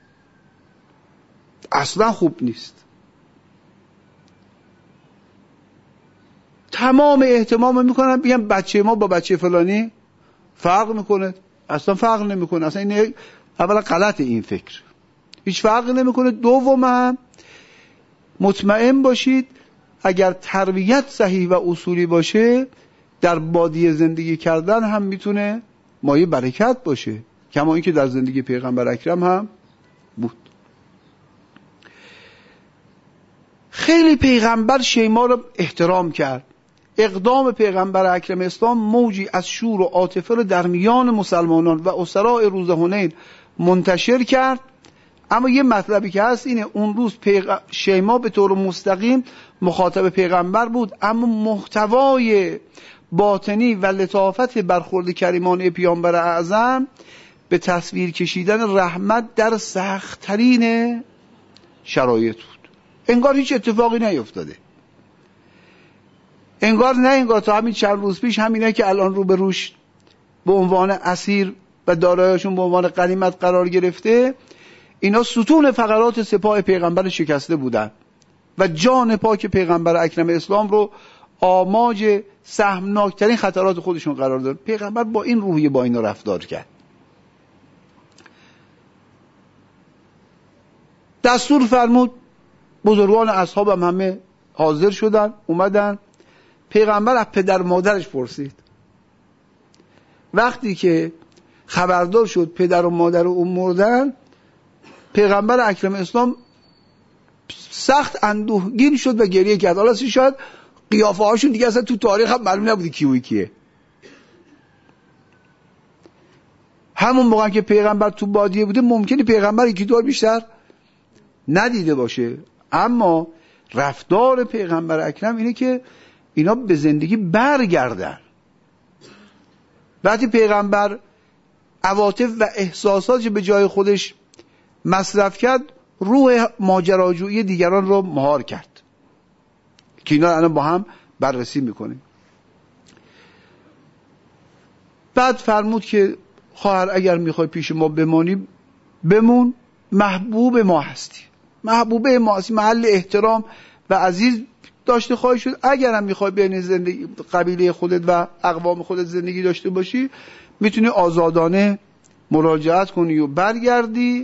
اصلا خوب نیست. تمام اهتمام میکنن بگم بچه ما با بچه فلانی فرق میکنه. اصلا فرق نمیکنه. اصلا این اولا غلط، این فکر هیچ فرقی نمیکنه. دوما مطمئن باشید اگر تربیت صحیح و اصولی باشه در بادیه زندگی کردن هم میتونه مایه برکت باشه، کما اینکه در زندگی پیغمبر اکرم هم بود. خیلی پیغمبر شیما رو احترام کرد. اقدام پیغمبر اکرم اسلام موجی از شور و عاطفه رو در میان مسلمانان و اسراء روز حنین منتشر کرد. اما یه مطلبی که هست اینه، اون روز شیما به طور مستقیم مخاطب پیغمبر بود، اما محتوای باطنی و لطافت برخورد کریمانه پیامبر اعظم به تصویر کشیدن رحمت در سخت‌ترین شرایط بود. انگار هیچ اتفاقی نیفتاده. انگار تا همین چند روز پیش همینا که الان رو به روش به عنوان اسیر و دارایی‌هاشون به عنوان غنیمت قرار گرفته، اینا ستون فقرات سپاه پیغمبر شکسته بودن و جان پاک پیغمبر اکرم اسلام رو آماج سهمناکترین خطرات خودشون قرار داد. پیغمبر با این روحیه با اینا رفتار کرد. دستور فرمود، بزرگان اصحاب هم همه حاضر شدن، اومدن. پیغمبر از پدر مادرش پرسید. وقتی که خبردار شد پدر و مادر اون مردن، پیغمبر اکرم اسلام سخت اندوهگین شد و گریه کرد. حالا شاید قیافه هاشون دیگه اصلا تو تاریخ هم معلوم نبوده کیه. همون موقع که پیغمبر تو بادیه بوده ممکنه پیغمبر یکی دور بیشتر ندیده باشه، اما رفتار پیغمبر اکرم اینه که اینا به زندگی برگردن. وقتی پیغمبر عواطف و احساسات به جای خودش مصرف کرد، روح ماجراجویی دیگران رو مهار کرد که اینا الان با هم بررسی میکنیم. بعد فرمود که خواهر اگر میخوای پیش ما بمانی بمون، محبوب ما هستی، محبوبه ما هستی، محل احترام و عزیز داشته خواهی شد. اگر هم میخوای بین زندگی قبیله خودت و اقوام خودت زندگی داشته باشی، میتونی آزادانه مراجعت کنی و برگردی.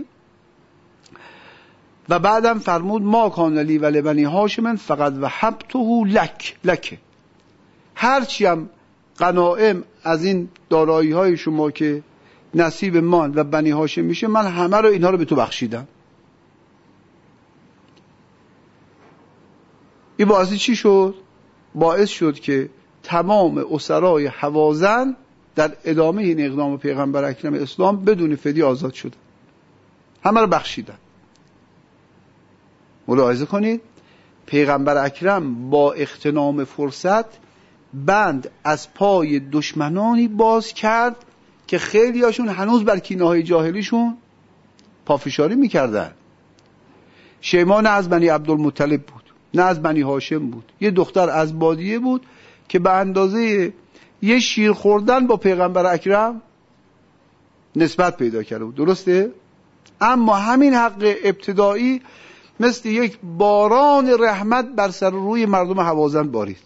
و بعدم فرمود ما کان لی و لبنی هاشم فقط وهبته لک. هرچی هم غنایم از این دارایی های شما که نصیب من و بنی هاشم میشه، من همه رو اینها رو به تو بخشیدم. این باعث چی شد؟ باعث شد که تمام اسرای هوازن در ادامه این اقدام پیغمبر اکرم اسلام بدون فدیه آزاد شدن، همه رو بخشیدن. ملاحظه کنید پیغمبر اکرم با اغتنام فرصت بند از پای دشمنانی باز کرد که خیلی هاشون هنوز بر کینه‌های جاهلیشون پافشاری میکردن. شیما نه از بنی عبدالمطلب بود، نه از بنی هاشم بود، یه دختر از بادیه بود که به اندازه یه شیر خوردن با پیغمبر اکرم نسبت پیدا کرده بود. درسته؟ اما همین حق ابتدایی مثل یک باران رحمت بر سر روی مردم هوازن بارید.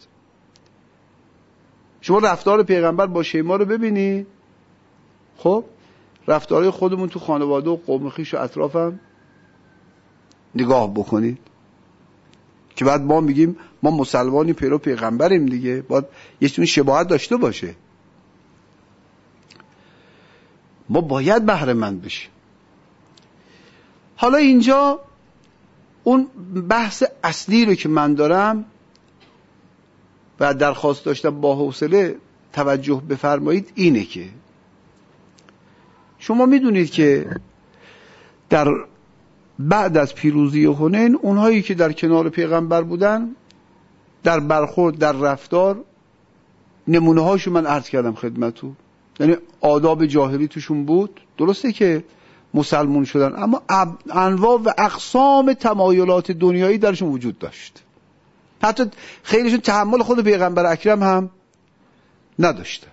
شما رفتار پیغمبر با شیما رو ببینید، خب رفتارهای خودمون تو خانواده و قوم خویش و اطرافم نگاه بکنید که بعد ما میگیم ما مسلمانی پیرو پیغمبریم دیگه، باید یه چون شباهت داشته باشه. ما باید بهره مند بشیم. حالا اینجا اون بحث اصلی رو که من دارم و درخواست داشتم با حوصله توجه بفرمایید اینه که شما میدونید که در بعد از پیروزی حنین اونهایی که در کنار پیغمبر بودن در برخورد، در رفتار، نمونه هاشو من عرض کردم خدمتو. یعنی آداب جاهلی توشون بود، درسته که مسلمون شدن، اما انواع و اقسام تمایلات دنیایی درشون وجود داشت. حتی خیلیشون تحمل خود پیغمبر اکرم هم نداشته.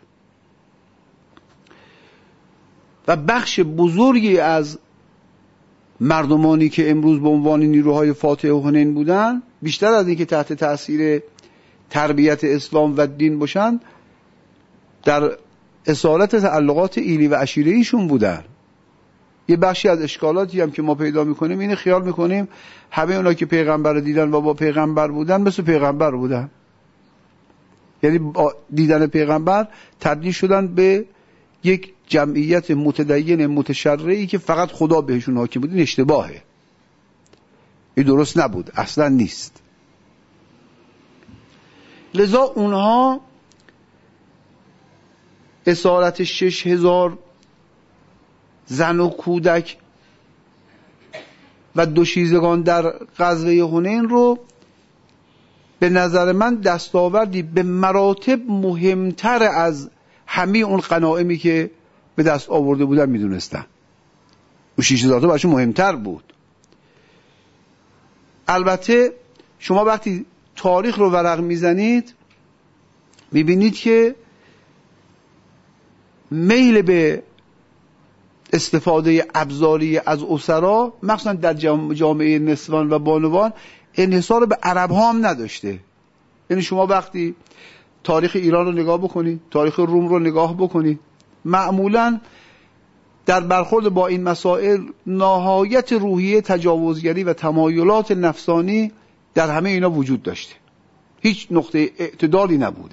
و بخش بزرگی از مردمانی که امروز به عنوان نیروهای فاتح حنین بودن، بیشتر از اینکه تحت تأثیر تربیت اسلام و دین باشن، در اصالت تعلقات ایلی و عشیره ایشون بودن. یه بخشی از اشکالاتی هم که ما پیدا میکنیم اینه، خیال میکنیم همه اونا که پیغمبر دیدن و با پیغمبر بودن مثل پیغمبر بودن، یعنی با دیدن پیغمبر تبدیل شدن به یک جمعیت متدین متشرعی که فقط خدا بهشون حاکم بود. این اشتباهه، این درست نبود، اصلا نیست. لذا اونها اسارت 6000 زن و کودک و دوشیزگان در غزوه حنین رو به نظر من دستاوردی به مراتب مهمتر از همه اون غنایمی که به دست آورده بودن میدونستن. اون 6000 تا براشون مهمتر بود. البته شما وقتی تاریخ رو ورق میزنید میبینید که میل به استفاده ابزاری از اسرا، مخصوصا در جامعه نسوان و بانوان، انحصار به عرب ها هم نداشته. یعنی شما وقتی تاریخ ایران رو نگاه بکنید، تاریخ روم رو نگاه بکنید، معمولا در برخورد با این مسائل نهایت روحیه تجاوزگری و تمایلات نفسانی در همه اینا وجود داشته. هیچ نقطه اعتدالی نبوده.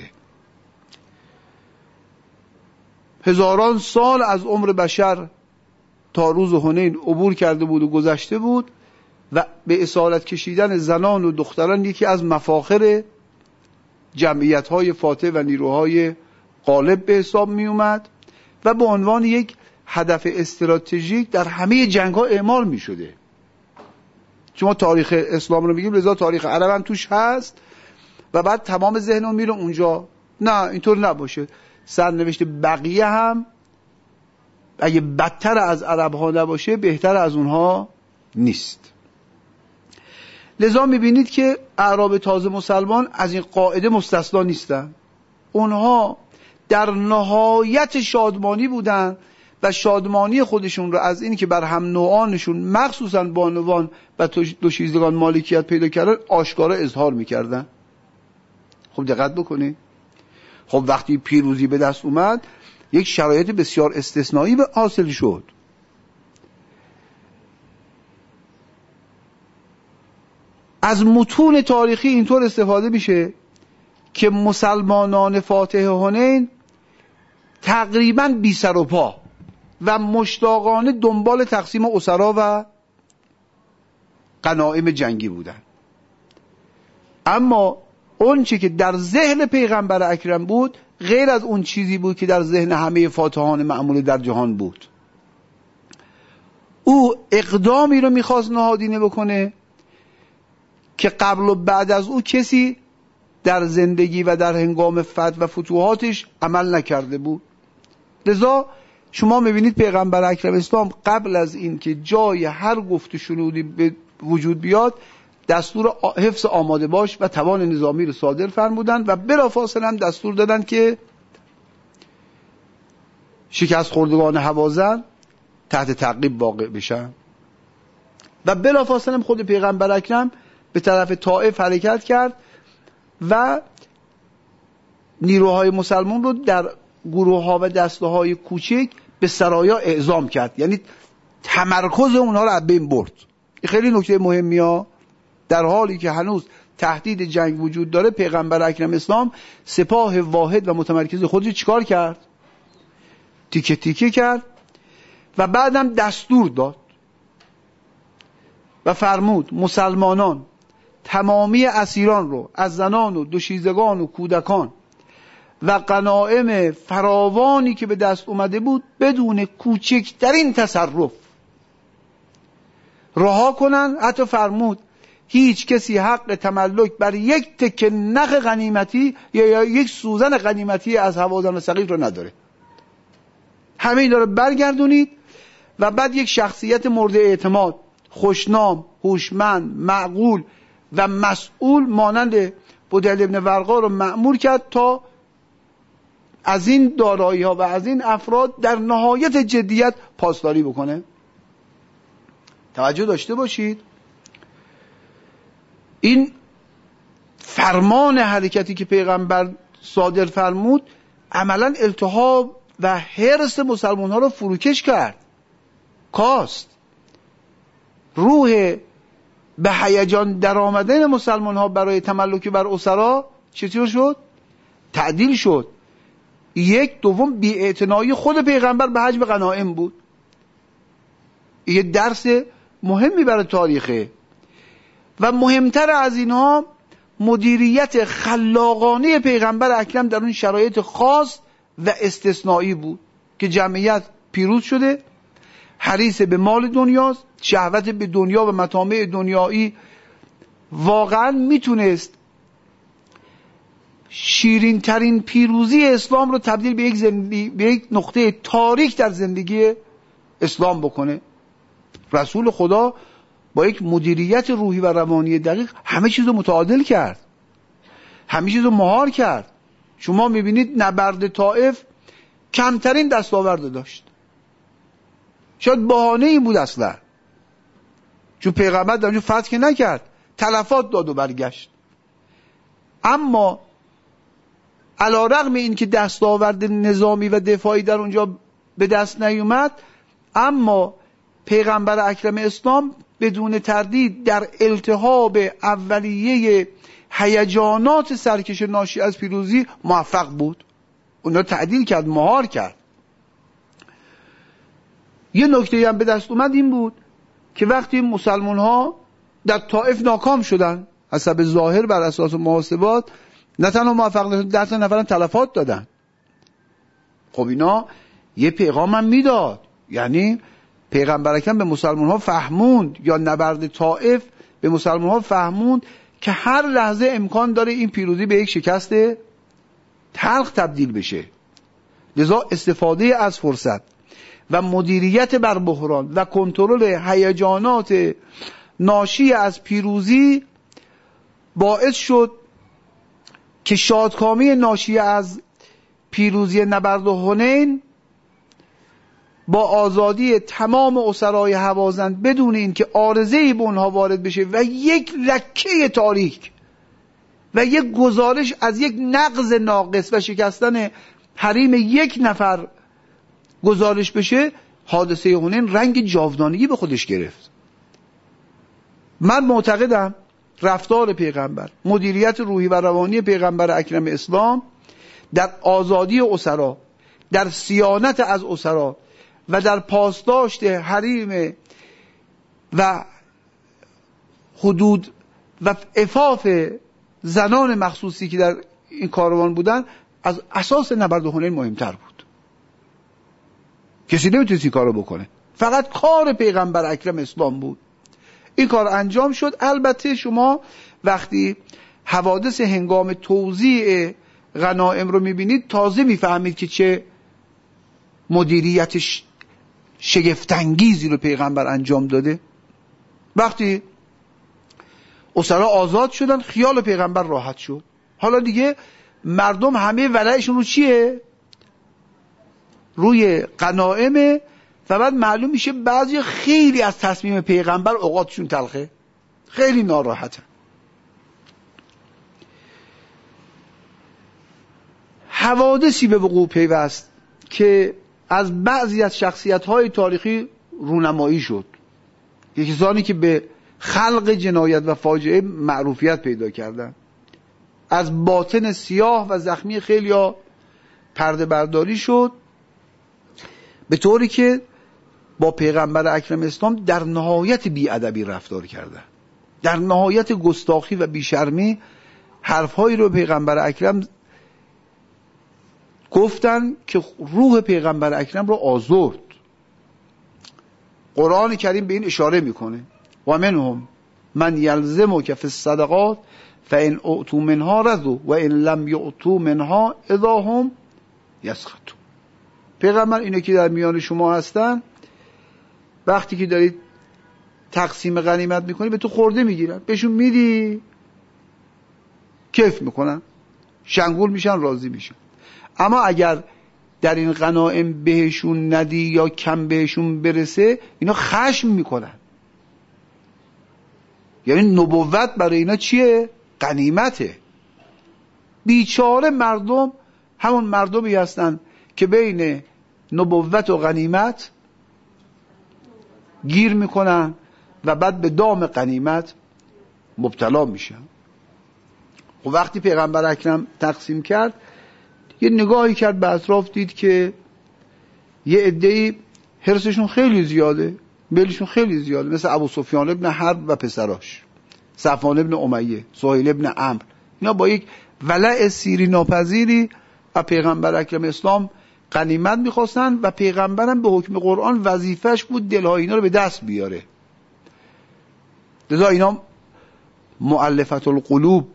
هزاران سال از عمر بشر تا روز حنین عبور کرده بود و گذشته بود و به اصالت کشیدن زنان و دختران یکی از مفاخر جمعیت‌های فاتح و نیروهای غالب به حساب می اومد و به عنوان یک هدف استراتژیک در همه جنگ‌ها اعمال می شده. شما تاریخ اسلام رو میگیم، لذا تاریخ عرب هم توش هست و بعد تمام ذهنمون میره اونجا. نه، اینطور نباشه. سرنوشت بقیه هم اگه بدتر از عرب ها نباشه بهتر از اونها نیست. لذا میبینید که اعراب تازه مسلمان از این قاعده مستثنا نیستن. اونها در نهایت شادمانی بودن و شادمانی خودشون رو از این که بر هم نوعانشون مخصوصا بانوان و دوشیزگان مالکیت پیدا کردن آشکارا اظهار میکردن. خب دقت بکنید. خب وقتی پیروزی به دست اومد یک شرایط بسیار استثنایی به حاصل شد. از متون تاریخی اینطور استفاده میشه که مسلمانان فاتح حنین تقریباً بی سر و پا و مشتاقانه دنبال تقسیم اسرا و غنایم جنگی بودن. اما اون چی که در ذهن پیغمبر اکرم بود غیر از اون چیزی بود که در ذهن همه فاتحان معمول در جهان بود. او اقدامی رو میخواست نهادینه بکنه که قبل و بعد از او کسی در زندگی و در هنگام فتح و فتوحاتش عمل نکرده بود. لذا شما میبینید پیغمبر اکرم اسلام قبل از این که جای هر گفت و شنودی به وجود بیاد دستور حفظ آماده باش و توان نظامی رو صادر فرمودن و بلافاصله هم دستور دادن که شکست خوردگان هوازن تحت تعقیب واقع بشن و بلافاصله هم خود پیغمبر اکرم به طرف طائف حرکت کرد و نیروهای مسلمان رو در گروه ها و دسته های کوچک به سرایا اعزام کرد. یعنی تمرکز اونها رو از بین برد. این خیلی نکته مهمیه. در حالی که هنوز تهدید جنگ وجود داره پیغمبر اکرم اسلام سپاه واحد و متمرکز خودش چیکار کرد؟ تیکه تیکه کرد و بعدم دستور داد و فرمود مسلمانان تمامی اسیران رو از زنان و دوشیزگان و کودکان و غنایم فراوانی که به دست اومده بود بدون کوچکترین تصرف رها کنن. حتی فرمود هیچ کسی حق تملک بر یک تکه نخ غنیمتی یا یک سوزن غنیمتی از هوازن ثقیف رو نداره. همه اینا رو برگردونید و بعد یک شخصیت مورد اعتماد، خوشنام، هوشمند، معقول و مسئول مانند بدیل ابن ورقا رو مأمور کرد تا از این دارایی ها و از این افراد در نهایت جدیت پاسداری بکنه. توجه داشته باشید، این فرمان حرکتی که پیغمبر صادر فرمود عملا التهاب و حرص مسلمان ها رو فروکش کرد، کاست. روح به هیجان در آمدن مسلمان ها برای تملک بر اسرا چطور شد؟ تعدیل شد. یک دوم بی‌اعتنایی خود پیغمبر به حجم غنایم بود. یه درس مهمی برای تاریخه. و مهمتر از اینها مدیریت خلاقانه پیغمبر اکرم در اون شرایط خاص و استثنایی بود که جمعیت پیروز شده، حریص به مال دنیاست، شهوت به دنیا و مطامع دنیایی واقعا میتونست شیرین ترین پیروزی اسلام رو تبدیل به یک نقطه تاریک در زندگی اسلام بکنه. رسول خدا با یک مدیریت روحی و روانی دقیق همه چیز رو متعادل کرد، همه چیز رو مهار کرد. شما میبینید نبرد طائف کمترین دستاورد داشت، شاید بهانه این بود اصلا، چون پیغمبر در اونجا فتح نکرد، تلفات داد و برگشت. اما علی رغم این که دستاورد نظامی و دفاعی در اونجا به دست نیومد، اما پیغمبر اکرم اسلام بدون تردید در التهاب اولیه هیجانات سرکش ناشی از پیروزی موفق بود. اونا تعدیل کرد، مهار کرد. یه نکته هم به دست اومد این بود که وقتی مسلمان ها در طائف ناکام شدن، حسب ظاهر بر اساس محاسبات نه تنها موفق نشدن، 10 نفرم تلفات دادن. خب اینا یه پیغام هم میداد، یعنی پیغمبر اکرم به مسلمان ها فهموند، یا نبرد طائف به مسلمان ها فهموند که هر لحظه امکان داره این پیروزی به یک شکست تلخ تبدیل بشه. لذا استفاده از فرصت و مدیریت بر بحران و کنترل هیجانات ناشی از پیروزی باعث شد که شادکامی ناشی از پیروزی نبرد حنین با آزادی تمام اسرای هوازن بدون اینکه عارضه‌ای به اونها وارد بشه و یک لکه تاریک و یک گزارش از یک نقض ناقص و شکستن حریم یک نفر گزارش بشه، حادثه حنین رنگ جاودانگی به خودش گرفت. من معتقدم رفتار پیغمبر، مدیریت روحی و روانی پیغمبر اکرم اسلام در آزادی اسرا، در صیانت از اسرا و در پاسداشت حریم و حدود و عفاف زنان مخصوصی که در این کاروان بودن از اساس نبرد حنین مهمتر بود. کسی نمیتونست این کارو بکنه، فقط کار پیغمبر اکرم اسلام بود. این کار انجام شد. البته شما وقتی حوادث هنگام توزیع غنایم رو میبینید تازه میفهمید که چه مدیریت شگفت‌انگیزی رو پیغمبر انجام داده. وقتی اسرا آزاد شدن خیال پیغمبر راحت شد. حالا دیگه مردم همه ولعشون رو چیه؟ روی غنائمه. و بعد معلوم میشه بعضی خیلی از تصمیم پیغمبر اوقاتشون تلخه، خیلی ناراحتن. حوادثی به وقوع پیوست که از بعضی از شخصیت‌های تاریخی رونمایی شد، کسانی که به خلق جنایت و فاجعه معروفیت پیدا کردن، از باطن سیاه و زخمی خیلیا پرده برداری شد، به طوری که با پیغمبر اکرم اسلام در نهایت بی‌ادبی رفتار کردن، در نهایت گستاخی و بیشرمی حرفهایی رو پیغمبر اکرم گفتن که روح پیغمبر اکرم رو آزرد. قرآن کریم به این اشاره میکنه، و منهم من یلزمک فی الصدقات فان اعطوا منها رضوا و ان لم یعطوا منها اذا هم یسخطون. پیغمبر اینه که در میان شما هستن وقتی که دارید تقسیم غنیمت میکنی به تو خورده میگیرن، بهشون میدی کیف میکنن، شنگول میشن، راضی میشن. اما اگر در این غنایم بهشون ندی یا کم بهشون برسه اینا خشم میکنن. یعنی نبوت برای اینا چیه؟ غنیمته. بیچاره مردم همون مردمی هستن که بین نبوت و غنیمت گیر میکنن و بعد به دام غنیمت مبتلا میشن. و وقتی پیغمبر اکرم تقسیم کرد یه نگاهی کرد به اطراف، دید که یه عده‌ای حرصشون خیلی زیاده، میلشون خیلی زیاده، مثل ابو سفیان ابن حرب و پسراش، صفوان ابن امیه، سهیل ابن عمرو. اینا با یک ولع سیری ناپذیری و پیغمبر اکرم اسلام غنیمت میخواستن و پیغمبرم به حکم قرآن وظیفش بود دلهای اینا رو به دست بیاره. لذا اینا مؤلفت القلوب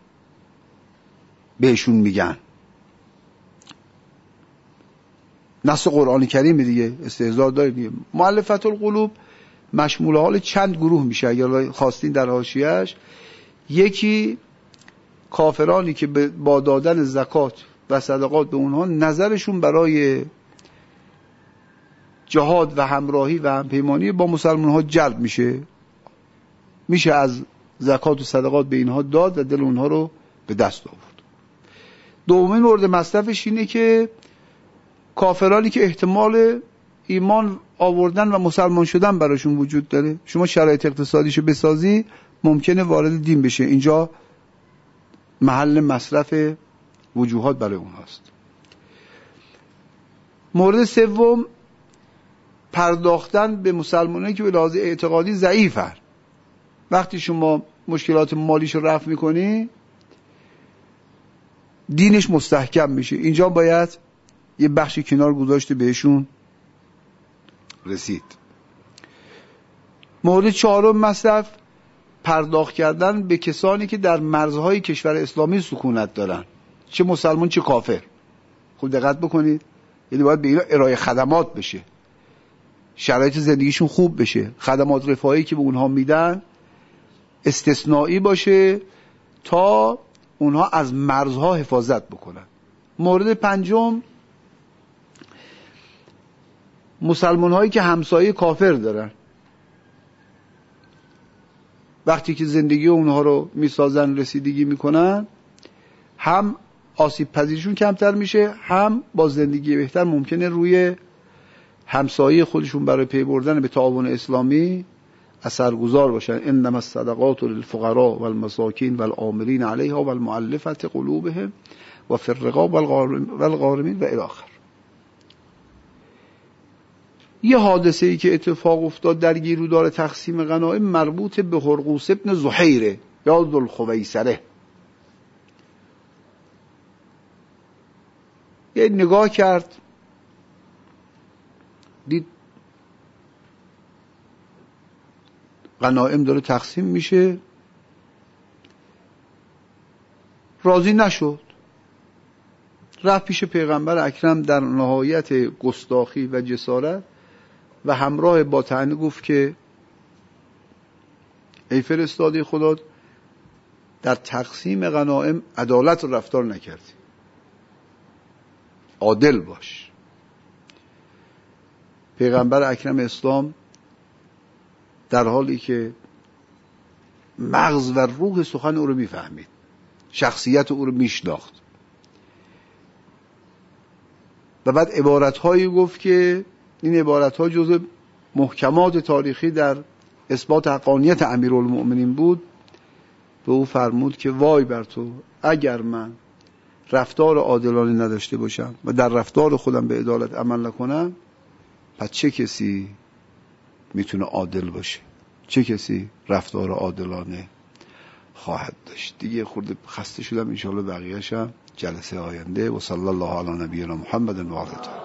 بهشون میگن. نص قرآن کریم دیگه استهزار داره دیگه. مؤلفت القلوب مشمول حال چند گروه میشه اگر خواستین در حاشیه‌اش. یکی کافرانی که با دادن زکات و صدقات به اونها نظرشون برای جهاد و همراهی و همپیمانی با مسلمان ها جلب میشه از زکات و صدقات به اینها داد و دل اونها رو به دست آورد. دومین مورد مصرفش اینه که کافرانی که احتمال ایمان آوردن و مسلمان شدن براشون وجود داره، شما شرایط اقتصادیشو بسازی ممکنه وارد دین بشه، اینجا محل مصرف وجوهات برای اونهاست. مورد سوم پرداختن به مسلمانانی که به لحاظ اعتقادی ضعیفن. وقتی شما مشکلات مالیشو رفع میکنی دینش مستحکم میشه، اینجا باید یه بخشی کنار گذاشته بهشون رسید. مورد چهارم مصرف پرداخت کردن به کسانی که در مرزهای کشور اسلامی سکونت دارن، چه مسلمان چه کافر. خوب دقت بکنید، یعنی باید به اینا ارائه خدمات بشه، شرایط زندگیشون خوب بشه، خدمات رفاهی که به اونها میدن استثنایی باشه تا اونها از مرزها حفاظت بکنن. مورد پنجم مسلمان هایی که همسایه کافر دارن، وقتی که زندگی اونها رو میسازن رسیدگی میکنن، هم آسیب پذیرشون کمتر میشه، هم با زندگی بهتر ممکنه روی همسایه خودشون برای پی بردن به تعاون اسلامی اثرگذار باشن. انما الصدقات للفقراء والمساکین والعاملین علیها والمؤلفة قلوبهم و فی الرقاب والغارمین و الی آخر. یه حادثه ای که اتفاق افتاد در گیرودار تقسیم غنایم مربوط به هرقوس ابن زحیره یا ذوالخویسره. یه نگاه کرد دید غنایم داره تقسیم میشه، راضی نشد، رفت پیش پیغمبر اکرم در نهایت گستاخی و جسارت و همراه با طعنه گفت که ای فرستاده خدا، در تقسیم غنایم عدالت و رفتار نکردی، عادل باش. پیغمبر اکرم اسلام در حالی که مغز و روح سخن او رو میفهمید، شخصیت او رو میشناخت و بعد عبارتهایی گفت که این عبارتها جزء محکمات تاریخی در اثبات حقانیت امیرالمؤمنین بود. به او فرمود که وای بر تو، اگر من رفتار عادلانه نداشته باشم و در رفتار خودم به عدالت عمل نکنم، پس چه کسی میتونه عادل باشه؟ چه کسی رفتار عادلانه خواهد داشت؟ دیگه خورده خسته شدم، انشاءالله بقیه‌شم جلسه آینده. و صلی الله علی نبینا محمد و آله.